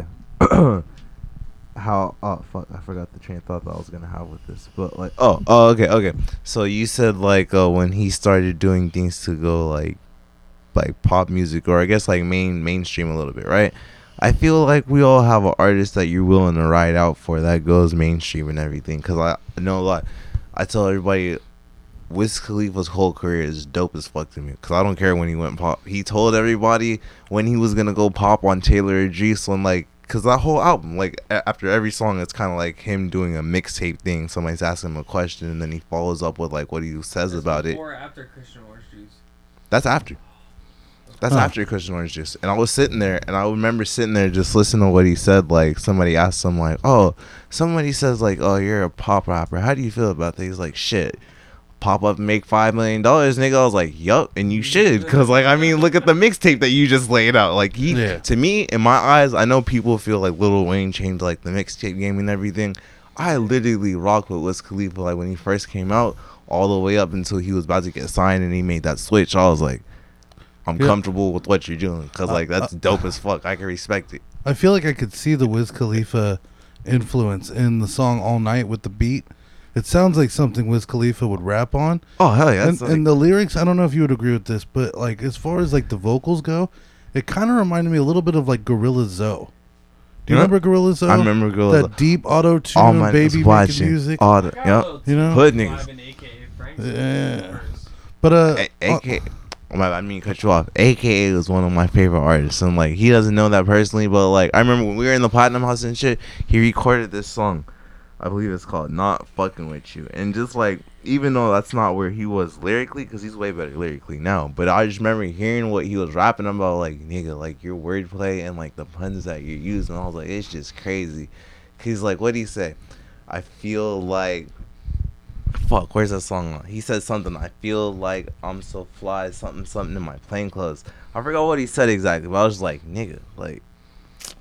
how? Oh fuck, I forgot the train of thought that I was gonna have with this. But like, oh, oh, okay, okay. So you said like uh, when he started doing things to go like, like pop music, or I guess like main mainstream a little bit, right? I feel like we all have an artist that you're willing to ride out for that goes mainstream and everything. Cause I know a lot. I tell everybody, Wiz Khalifa's whole career is dope as fuck to me. Cause I don't care when he went pop. He told everybody when he was gonna go pop on Taylor Idris when like, cause that whole album, like a- after every song, it's kind of like him doing a mixtape thing. Somebody's asking him a question and then he follows up with like what he says about it. Before or after Christian Orange Juice? That's after. That's Huh. after Christian Orange Juice. And I was sitting there, and I remember sitting there just listening to what he said. Like, somebody asked him, like, oh, somebody says, like, oh, you're a pop rapper. How do you feel about that? He's like, shit. Pop up and make five million dollars, nigga. I was like, yup, and you should. Because, like, I mean, look at the mixtape that you just laid out. Like, he, Yeah. to me, in my eyes, I know people feel like Lil Wayne changed, like, the mixtape game and everything. I literally rocked with Wiz Khalifa, like, when he first came out, all the way up until he was about to get signed and he made that switch. I was like, I'm Yeah. comfortable with what you're doing because like that's Uh, uh, dope as fuck. I can respect it. I feel like I could see the Wiz Khalifa influence in the song All Night with the beat. It sounds like something Wiz Khalifa would rap on. Oh hell yeah! And, That's like, and the lyrics, I don't know if you would agree with this, but like as far as like the vocals go, it kind of reminded me a little bit of like Gorilla Zoe. Do you Yeah. remember Gorilla Zoe? I remember Gorilla that Zoe. deep auto all tune my baby making watching music. all the yep. You know? Hood niggas. Yeah. But uh, A- A K My, I mean, cut you off. A K A was one of my favorite artists, and like he doesn't know that personally, but like I remember when we were in the Platinum House and shit, he recorded this song. I believe it's called "Not Fucking With You," and just like even though that's not where he was lyrically, because he's way better lyrically now, but I just remember hearing what he was rapping about, like nigga, like your wordplay and like the puns that you're using. I was like, it's just crazy. He's like, what would he say? I feel like. Fuck, where's that song on? He said something. I feel like I'm so fly, something, something in my plain clothes. I forgot what he said exactly, but I was just like, nigga, like,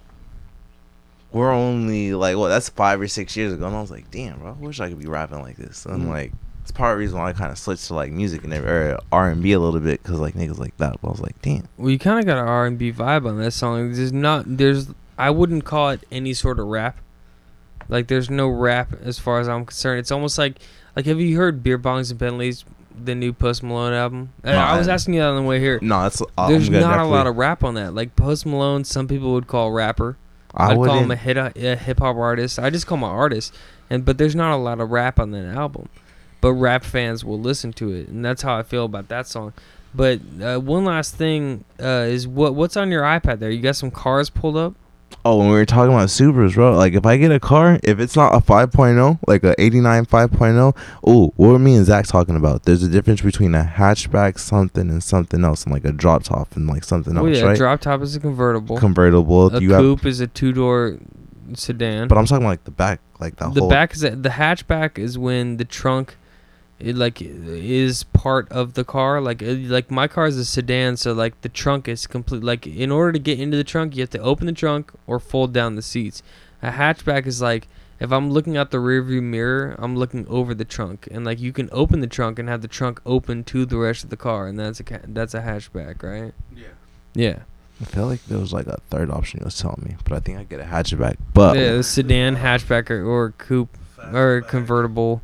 we're only like, well, that's five or six years ago, and I was like, damn, bro, I wish I could be rapping like this. And Mm. like, it's part of the reason why I kind of switched to like music and every- or R and B a little bit, because like niggas like that. But I was like, damn. Well, you kind of got an R and B vibe on that song. There's not, there's, I wouldn't call it any sort of rap. Like, there's no rap as far as I'm concerned. It's almost like, like, have you heard Beer Bongs and Bentleys, the new Post Malone album? No, I was I- asking you that on the way here. No, that's uh, There's I'm gonna not a definitely- lot of rap on that. Like, Post Malone, some people would call rapper. I I'd call wouldn't. him a, hit, a hip hop artist. I just call him an artist, and but there's not a lot of rap on that album. But rap fans will listen to it, and that's how I feel about that song. But uh, one last thing uh, is what what's on your iPad there? You got some cars pulled up? Oh, when we were talking about Subarus, bro, like if I get a car, if it's not a five point oh, like a eighty-nine five point oh, oh, what were me and Zach talking about? There's a difference between a hatchback something and something else, and like a drop top and like something Oh else, yeah, right? drop top is a convertible. Convertible. A you have, coupe is a two door sedan. but I'm talking like the back, like the, the whole. back is a, the hatchback is when the trunk it like is part of the car. Like it, like my car is a sedan, so like the trunk is complete. Like in order to get into the trunk, you have to open the trunk or fold down the seats. A hatchback is like if I'm looking out the rearview mirror, I'm looking over the trunk, and like you can open the trunk and have the trunk open to the rest of the car, and that's a ca- that's a hatchback, right? Yeah. Yeah. I feel like there was like a third option you was telling me, but I think I get a hatchback. But Yeah, the sedan, hatchback, or, or coupe or convertible.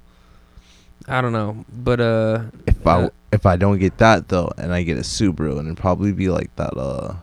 I don't know, but uh, if uh, I if I don't get that though, and I get a Subaru, and it'd probably be like that uh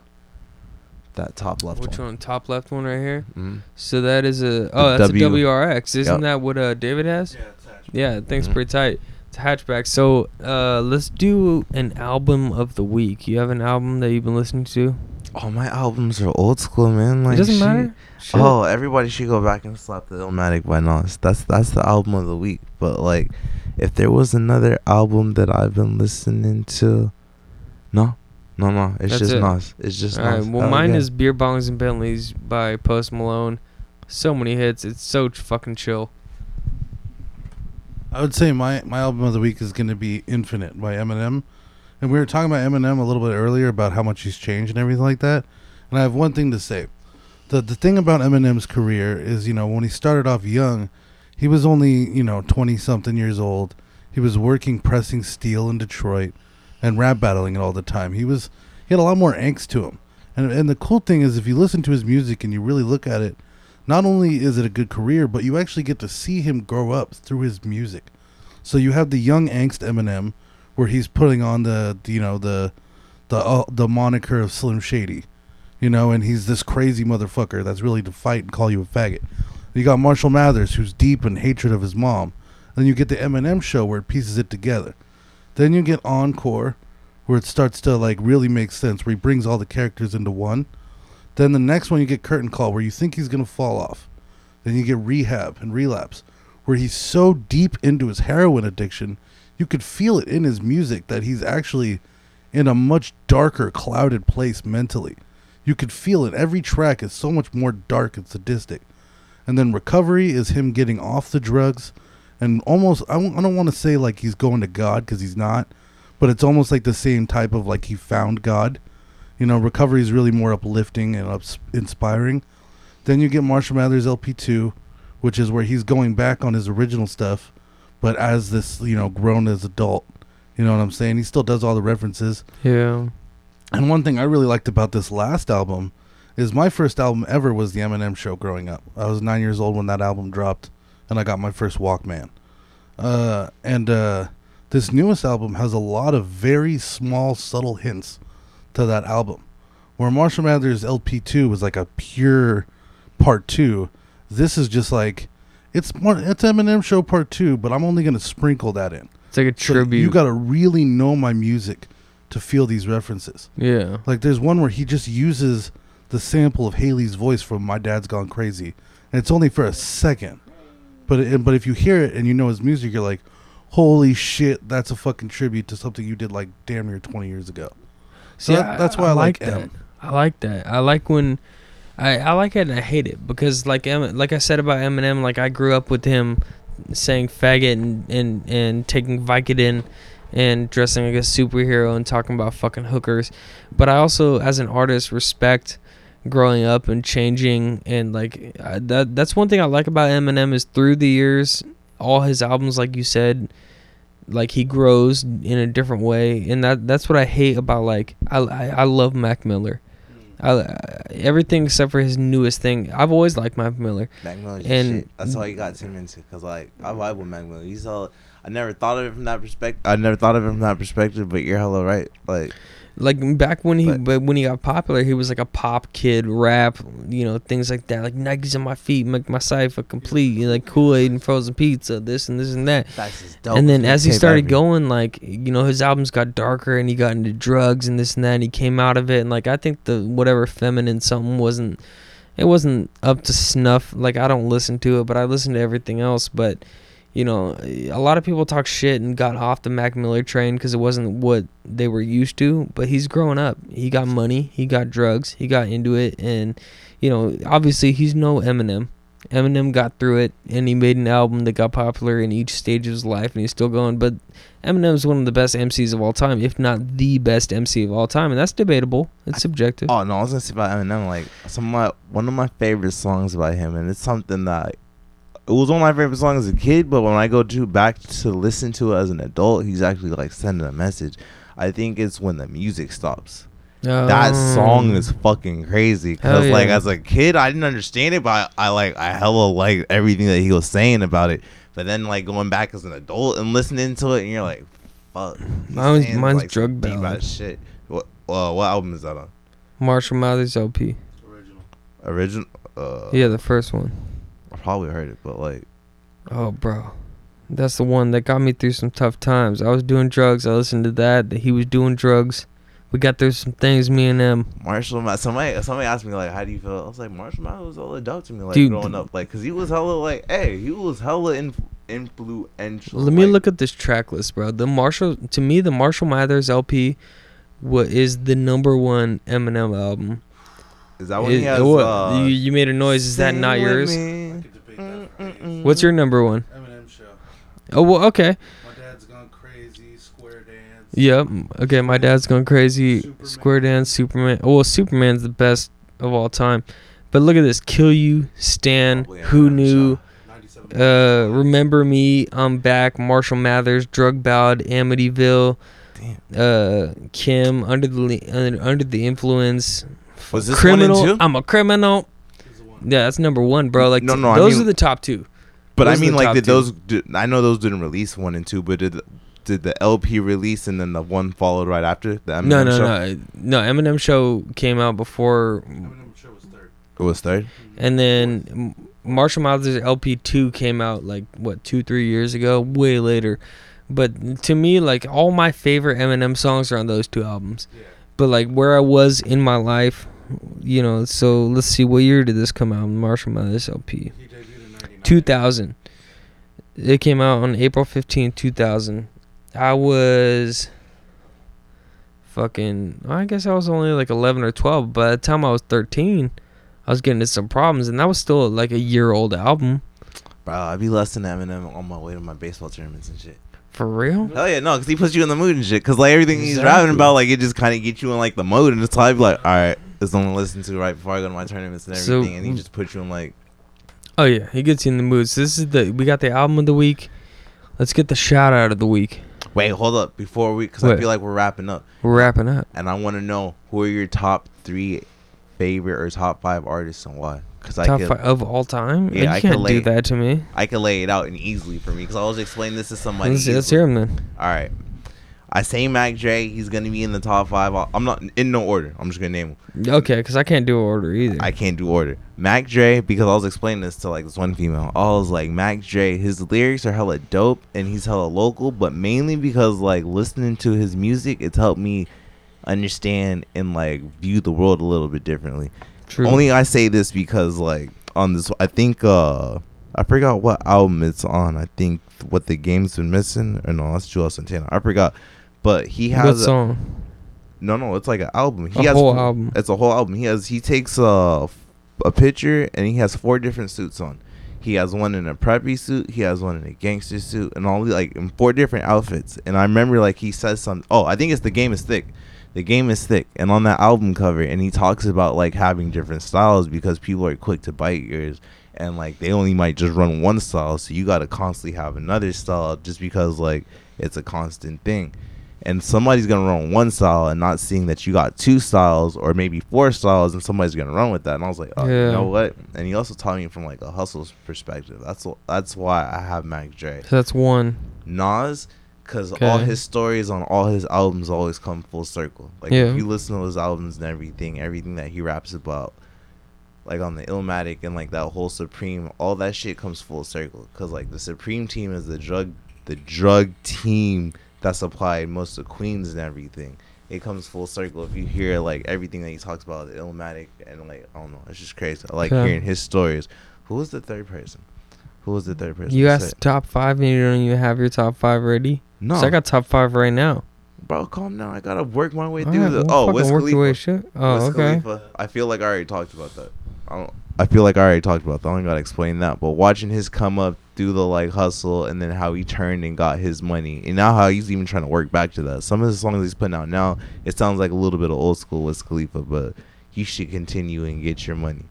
that top left which one. one? Top left one right here. Mm-hmm. So that is a oh, that's W. a W R X. Isn't Yep. that what uh David has? Yeah, it's hatchback. Yeah, that thing's Mhm. pretty tight. It's a hatchback. So uh, let's do an album of the week. You have an album that you've been listening to? All my albums are old school, man. Like it doesn't shit. matter. Shit. Oh, everybody should go back and slap the Illmatic by Nas. That's that's the album of the week. But like, if there was another album that I've been listening to, no, no, no. It's That's just it. Nas. It's just All right. Nas. Well, Oh, mine yeah. is Beer Bongs and Bentleys by Post Malone. So many hits. It's so ch- fucking chill. I would say my, my album of the week is going to be Infinite by Eminem. And we were talking about Eminem a little bit earlier about how much he's changed and everything like that. And I have one thing to say. The the thing about Eminem's career is, you know, when he started off young, he was only, you know, twenty-something years old. He was working pressing steel in Detroit and rap battling it all the time. He was he had a lot more angst to him. And and the cool thing is if you listen to his music and you really look at it, not only is it a good career, but you actually get to see him grow up through his music. So you have the young angst Eminem, where he's putting on the, the you know the the uh, the moniker of Slim Shady, you know, and he's this crazy motherfucker that's really to fight and call you a faggot. You got Marshall Mathers, who's deep in hatred of his mom. Then you get the Eminem show where it pieces it together. Then you get Encore, where it starts to like really make sense, where he brings all the characters into one. Then the next one you get Curtain Call, where you think he's gonna fall off. Then you get Rehab and Relapse, where he's so deep into his heroin addiction, you could feel it in his music that he's actually in a much darker, clouded place mentally. You could feel it. Every track is so much more dark and sadistic. And then Recovery is him getting off the drugs, and almost, I don't, I don't want to say like he's going to God, because he's not, but it's almost like the same type of like he found God. You know, Recovery is really more uplifting and ups- inspiring. Then you get Marshall Mathers L P two, which is where he's going back on his original stuff, but as this, you know, grown as adult. You know what I'm saying? He still does all the references. Yeah. And one thing I really liked about this last album is my first album ever was the Eminem Show growing up. I was nine years old when that album dropped, and I got my first Walkman. Uh, and uh, this newest album has a lot of very small, subtle hints to that album. Where Marshall Mathers L P two was like a pure part two, this is just like, it's more, it's Eminem Show part two, but I'm only going to sprinkle that in. It's like a So tribute. you got to really know my music to feel these references. yeah. Like there's one where he just uses the sample of Haley's voice from My Dad's Gone Crazy, and it's only for a second. But it, but if you hear it and you know his music, you're like, holy shit, that's a fucking tribute to something you did like damn near twenty years ago. So See, that, that's why I, like that. M. I like that. I like when I I like it and I hate it because like Em, like I said about Eminem, like I grew up with him saying faggot and and, and taking Vicodin and dressing like a superhero and talking about fucking hookers. But I also, as an artist, respect growing up and changing, and like uh, that that's one thing I like about Eminem is through the years, all his albums, like you said, like he grows in a different way, and that that's what I hate about like I I, I love Mac Miller. I, uh, everything except for his newest thing. I've always liked Mac Miller. Mac Miller's And- shit. That's all you got Tim into. Cause like I vibe with Mac Miller. He's all. I never thought of it from that perspective. I never thought of it from that perspective. But you're hella right. Like Like back when he But- but when he got popular, he was like a pop kid, rap, you know, things like that. Like Nikes on my feet make my cipher complete. You know, like Kool-Aid and frozen pizza, this and this and that. that's just dope. And then as he Mixtape started ever. going, like, you know, his albums got darker and he got into drugs and this and that, and he came out of it. And like I think the whatever feminine something wasn't it wasn't up to snuff. Like I don't listen to it, but I listen to everything else. But you know, a lot of people talk shit and got off the Mac Miller train because it wasn't what they were used to. But he's growing up. He got money. He got drugs. He got into it. And, you know, obviously he's no Eminem. Eminem got through it, and he made an album that got popular in each stage of his life, and he's still going. But Eminem's one of the best M Cs of all time, if not the best M C of all time. And that's debatable. It's subjective. Oh no, I was gonna say about Eminem. Like some of my one of my favorite songs by him, and it's something that. It was one of my favorite songs as a kid, but when I go to back to listen to it as an adult, he's actually like sending a message. I think it's When the Music Stops. That song is fucking crazy. Cause Hell like yeah. as a kid, I didn't understand it, but I, I like I hella like everything that he was saying about it. But then like going back as an adult and listening to it, and you're like, fuck. he's Mine's- saying, mine's like, Drug some deep Ballad. ass shit. What uh, what album is that on? Marshall Mathers L P. Original. Original. Uh, Yeah, the first one. I probably heard it, but like. Oh, bro. That's the one that got me through some tough times. I was doing drugs. I listened to that. He was doing drugs. We got through some things, me and them. Marshall Mathers. Somebody, somebody asked me like, "How do you feel?" I was like, "Marshall Mathers was hella dope to me, like Dude, growing up, like, cause he was hella like, hey, he was hella inf- influential." Let me like, look at this track list, bro. The Marshall, to me, the Marshall Mathers L P what is the number one Eminem album. Is that when Is- he has? what? Uh, you, you made a noise. Is that Sing not With yours? Me? I could debate that for days. What's your number one? Eminem show. Oh, well, okay. My dad's gone crazy. Square dance. Yep. Okay, my dad's going crazy. Superman. Square Dance, Superman. Oh, well, Superman's the best of all time. But look at this. Kill You, Stan, Probably Who Eminem Knew, ninety-seven. uh, Remember Me, I'm Back, Marshall Mathers, Drug Ballad, Amityville, Damn. uh, Kim, Under the Li- under, under the Influence, Was this Criminal. one and two? I'm a criminal. Is the one. Yeah, that's number one, bro. Like No, t- no, I those mean- are the top two. But I Those are mean, the like, top did two. those? Did, I know those didn't release one and two, but did did the L P release and then the one followed right after the Eminem No, no, show? no, no. Eminem show came out before, Eminem show was third. It was third. and then M- Marshall Mathers L P two came out like what two, three years ago, way later. But to me, like all my favorite Eminem songs are on those two albums. Yeah. But like where I was in my life, you know. So let's see, what year did this come out? Marshall Mathers L P, He debuted in ninety-nine. two thousand. It came out on April fifteenth, two thousand. I was fucking, I guess I was only like eleven or twelve. By the time I was thirteen, I was getting into some problems, and that was still like a year old album. Bro, I'd be listening to Eminem on my way to my baseball tournaments and shit. For real? Hell yeah, no, because he puts you in the mood and shit. Because like everything he's Exactly. rapping about, like it just kind of gets you in like the mode, and it's like, like, all right, this is what I'm gonna listen to right before I go to my tournaments and So- everything, and he just puts you in like. Oh yeah, he gets you in the mood. So this is the, we got the album of the week. Let's get the shout out of the week. Wait, hold up before we, because I What? feel like we're wrapping up, We're wrapping up. and I want to know who are your top three favorite or top five artists and why? Because I Top could, five of all time? Yeah, you I can't could do lay- that to me. I could lay it out and easily for me, because I was explaining this to somebody. Let's, let's easily. hear him then. All right. I say Mac Dre. He's gonna be in the top five. I'm not in no order. I'm just gonna name him. Okay, because I can't do order either. I can't do order. Mac Dre, because I was explaining this to like this one female. I was like, Mac Dre, his lyrics are hella dope and he's hella local, but mainly because like listening to his music, it's helped me understand and like view the world a little bit differently. True. Only I say this because like on this, I think uh I forgot what album it's on. I think What the Game's Been Missing, or no, that's Joel Santana. I forgot, but he What has a, song? no, no, it's like an album. He A has whole four- album. It's a whole album. He has he takes a a picture and he has four different suits on. He has one in a preppy suit. He has one in a gangster suit, and all like in four different outfits. And I remember like he says something. Oh, I think it's The Game Is Thick. The The game is thick, and on that album cover, and he talks about like having different styles because people are quick to bite yours, and like they only might just run one style, so you got to constantly have another style just because like it's a constant thing. And somebody's gonna run one style and not seeing that you got two styles or maybe four styles, and somebody's gonna run with that. And I was like, oh, Yeah. you know what? And he also taught me from like a hustle's perspective. That's wh- that's why I have Mac Dre. So that's one. Nas, because Okay. all his stories on all his albums always come full circle. Like Yeah. if you listen to his albums and everything, everything that he raps about, like on the Illmatic and like that whole Supreme, all that shit comes full circle. Cause like the Supreme team is the drug, the drug team that supplied most of Queens and everything. It comes full circle if you hear like everything that he talks about the Illmatic, and like I don't know, it's just crazy. I like Okay. hearing his stories. Who was the third person? Who was the third person? You to asked say- top five and you don't even have your top five ready. no, So I got top five right now. bro, calm down. I gotta work my way All through right, the. well, Oh, fucking Wiz work your way Khalifa. shit. Oh, Wiz okay. Khalifa. I feel like I already talked about that. I don't. I feel like I already talked about that. I don't gotta explain that. But watching his come up through the like hustle, and then how he turned and got his money, and now how he's even trying to work back to that. Some of the songs he's putting out now, it sounds like a little bit of old school Wiz Khalifa, but you should continue and get your money.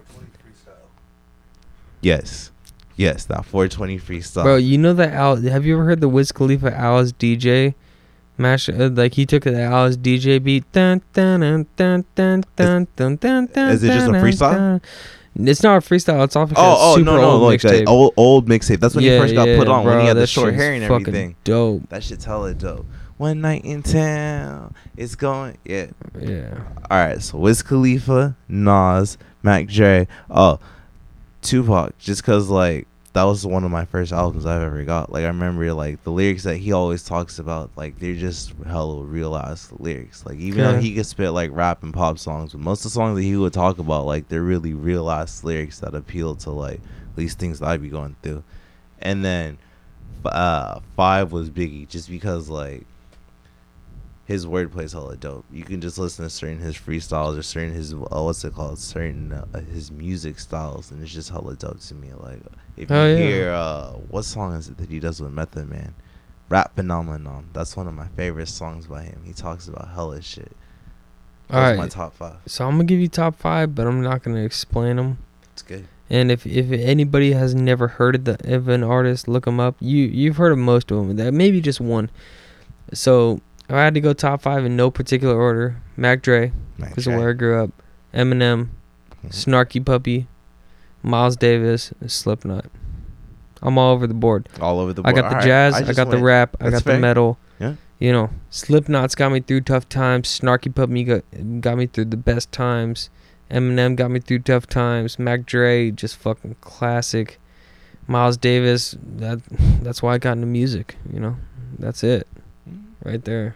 Yes, yes, that four twenty freestyle. Bro, you know that Al? Have you ever heard the Wiz Khalifa Alice D J mash? Uh, like he took the Alice D J beat. Dun, dun, dun, dun, dun, dun, dun, dun, dun, is it just a dun, freestyle? dun. It's not a freestyle. It's off. Oh, oh super no, no, old like that mixtape. old old mixtape. That's when he first got put on, when bro, he had the that short shit hair is and fucking everything. Dope. That shit's hella dope. One night in town, it's going, yeah. Yeah. All right, so Wiz Khalifa, Nas, Mac Dre, oh, Tupac. Just cause like that was one of my first albums I've ever got. Like I remember like the lyrics that he always talks about, like they're just hella real ass lyrics. Like even though Okay. he could spit like rap and pop songs, but most of the songs that he would talk about, like they're really real ass lyrics that appeal to like these things that I be going through. And then uh, five was Biggie, just because like his wordplay is hella dope. You can just listen to certain his freestyles or certain his uh, what's it called, certain uh, his music styles, and it's just hella dope to me. Like if you Oh, yeah. hear uh, what song is it that he does with Method Man, Rap Phenomenon. That's one of my favorite songs by him. He talks about hella shit. All That's right. my top five. So I'm gonna give you top five, but I'm not gonna explain them. It's good. And if if anybody has never heard of the of an artist, look them up. You you've heard of most of them. That maybe just one. So if I had to go top five in no particular order: Mac Dre, Mac because Dre. of where I grew up; Eminem, Mhm. Snarky Puppy, Miles Davis, and Slipknot. I'm all over the board. All over the I board. got the Alright, jazz, I, just got the went- rap, I That's got fair. the metal. Yeah. You know, Slipknot's got me through tough times. Snarky Puppy got got me through the best times. Eminem got me through tough times. Mac Dre, just fucking classic. Miles Davis, that that's why I got into music. You know, that's it, right there.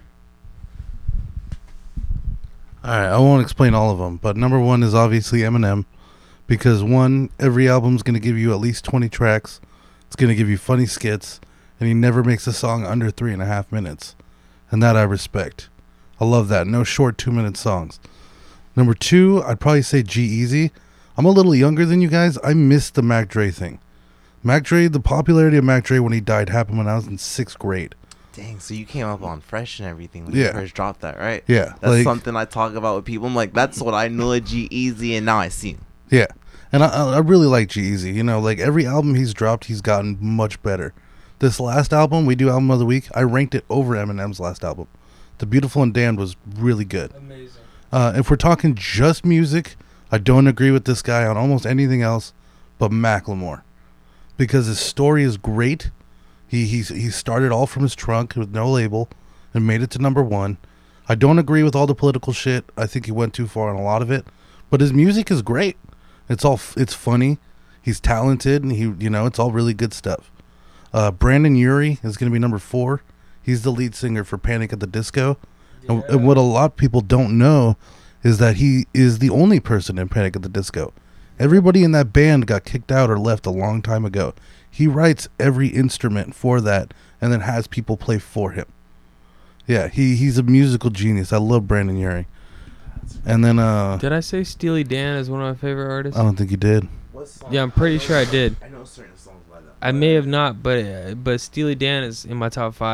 All right, I won't explain all of them, but number one is obviously Eminem, because one, every album's going to give you at least twenty tracks. It's going to give you funny skits, and he never makes a song under three and a half minutes. And that I respect. I love that. No short two-minute songs. Number two, I'd probably say G-Eazy. I'm a little younger than you guys. I missed the Mac Dre thing. Mac Dre, the popularity of Mac Dre when he died happened when I was in sixth grade. Dang, so you came up on Fresh and everything when Yeah. you first dropped that, right? Yeah, That's like- something I talk about with people. I'm like, that's what I knew of G-Eazy, and now I see him. Yeah, and I, I really like G-Eazy. You know, like every album he's dropped, he's gotten much better. This last album, we do album of the week, I ranked it over Eminem's last album. The Beautiful and Damned was really good. Amazing. Uh, if we're talking just music, I don't agree with this guy on almost anything else but Macklemore, because his story is great. He he's, he started all from his trunk with no label and made it to number one. I don't agree with all the political shit. I think he went too far on a lot of it, but his music is great. It's all f- it's funny. He's talented, and he you know it's all really good stuff. Uh, Brandon Urie is going to be number four. He's the lead singer for Panic at the Disco. And, and what a lot of people don't know is that he is the only person in Panic at the Disco. Everybody in that band got kicked out or left a long time ago. He writes every instrument for that and then has people play for him. Yeah, he, he's a musical genius. I love Brandon Urie. And then, uh, Did I say Steely Dan is one of my favorite artists? I don't think he did. What song? Yeah, I'm pretty sure I did. I know certain songs by them. I may have not, but uh, but Steely Dan is in my top five.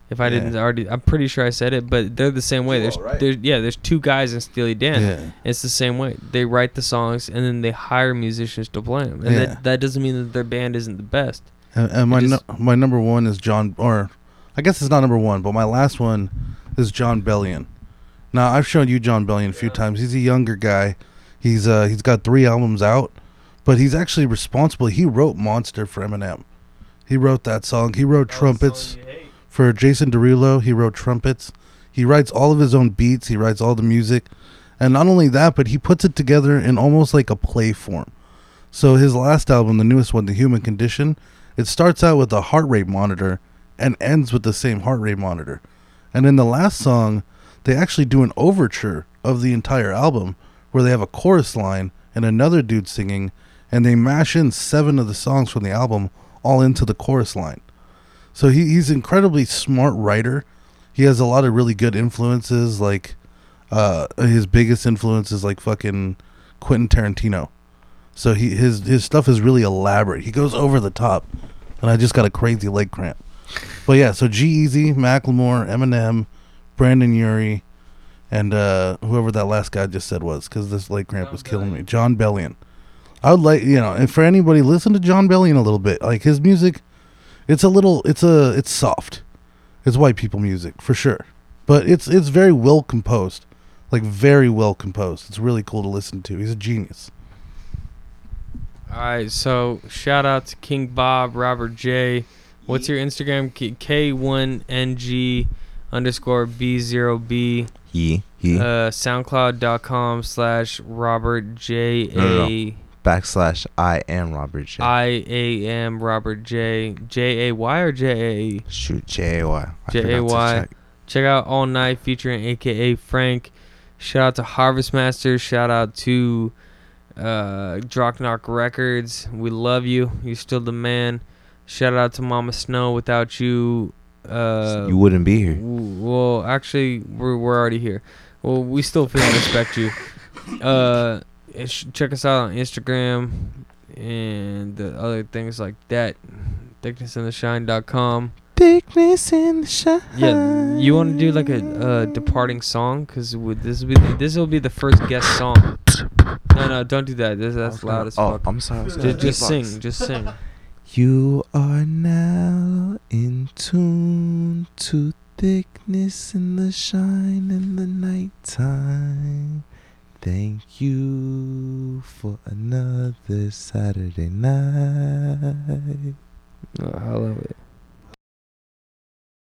If I Yeah. didn't already, I'm pretty sure I said it, but they're the same way. You There's, are, right? there's, yeah, there's two guys in Steely Dan. Yeah. It's the same way. They write the songs and then they hire musicians to play them, and Yeah. that that doesn't mean that their band isn't the best. And, and my It no, just- my number one is John, or I guess it's not number one, but my last one is John Bellion. Now I've shown you John Bellion a few times. He's a younger guy. He's uh he's got three albums out, but he's actually responsible. He wrote Monster for Eminem. He wrote that song. He wrote Trumpets for Jason Derulo. He wrote Trumpets. He writes all of his own beats. He writes all the music, and not only that, but he puts it together in almost like a play form. So his last album, the newest one, The Human Condition, it starts out with a heart rate monitor and ends with the same heart rate monitor. And in the last song, they actually do an overture of the entire album where they have a chorus line and another dude singing, and they mash in seven of the songs from the album all into the chorus line. So he, he's an incredibly smart writer. He has a lot of really good influences, like uh, his biggest influence is like fucking Quentin Tarantino. So he his his stuff is really elaborate. He goes over the top, and I just got a crazy leg cramp. But yeah, so G-Eazy, Macklemore, Eminem, Brandon Urie, and uh, whoever that last guy just said was, because this leg cramp John was killing Bellion. me. John Bellion. I would like, you know, and for anybody, listen to John Bellion a little bit. Like his music, it's a little, it's a, it's soft. It's white people music for sure, but it's it's very well composed, like very well composed. It's really cool to listen to. He's a genius. All right, so shout out to King Bob, Robert J. What's your Instagram? K one N G underscore B zero B. He he Uh, SoundCloud.com slash Robert J No, no, A backslash I am Robert J. I A M Robert J J A Y or J A E. Shoot J A Y. I J A forgot to Y. check. Check out All Night featuring A K A Frank. Shout out to Harvest Master. Shout out to uh, Drocknock Records. We love you. You're still the man. Shout out to Mama Snow. Without you, uh, You wouldn't be here. w- well, actually, we're we're already here. Well, we still feel respect you. Uh, sh- check us out on Instagram and the other things like that. thickness in the shine dot com. Thickness in the shine. Yeah, you want to do like a uh, departing song? Cause would this will be the, this will be the first guest song. No, no, don't do that. This, that's loud as Oh, fuck. I'm sorry. I was Just, gonna just beatbox. sing, just sing. You are now in tune to thickness in the shine in the nighttime. Thank you for another Saturday night. Oh, I love it.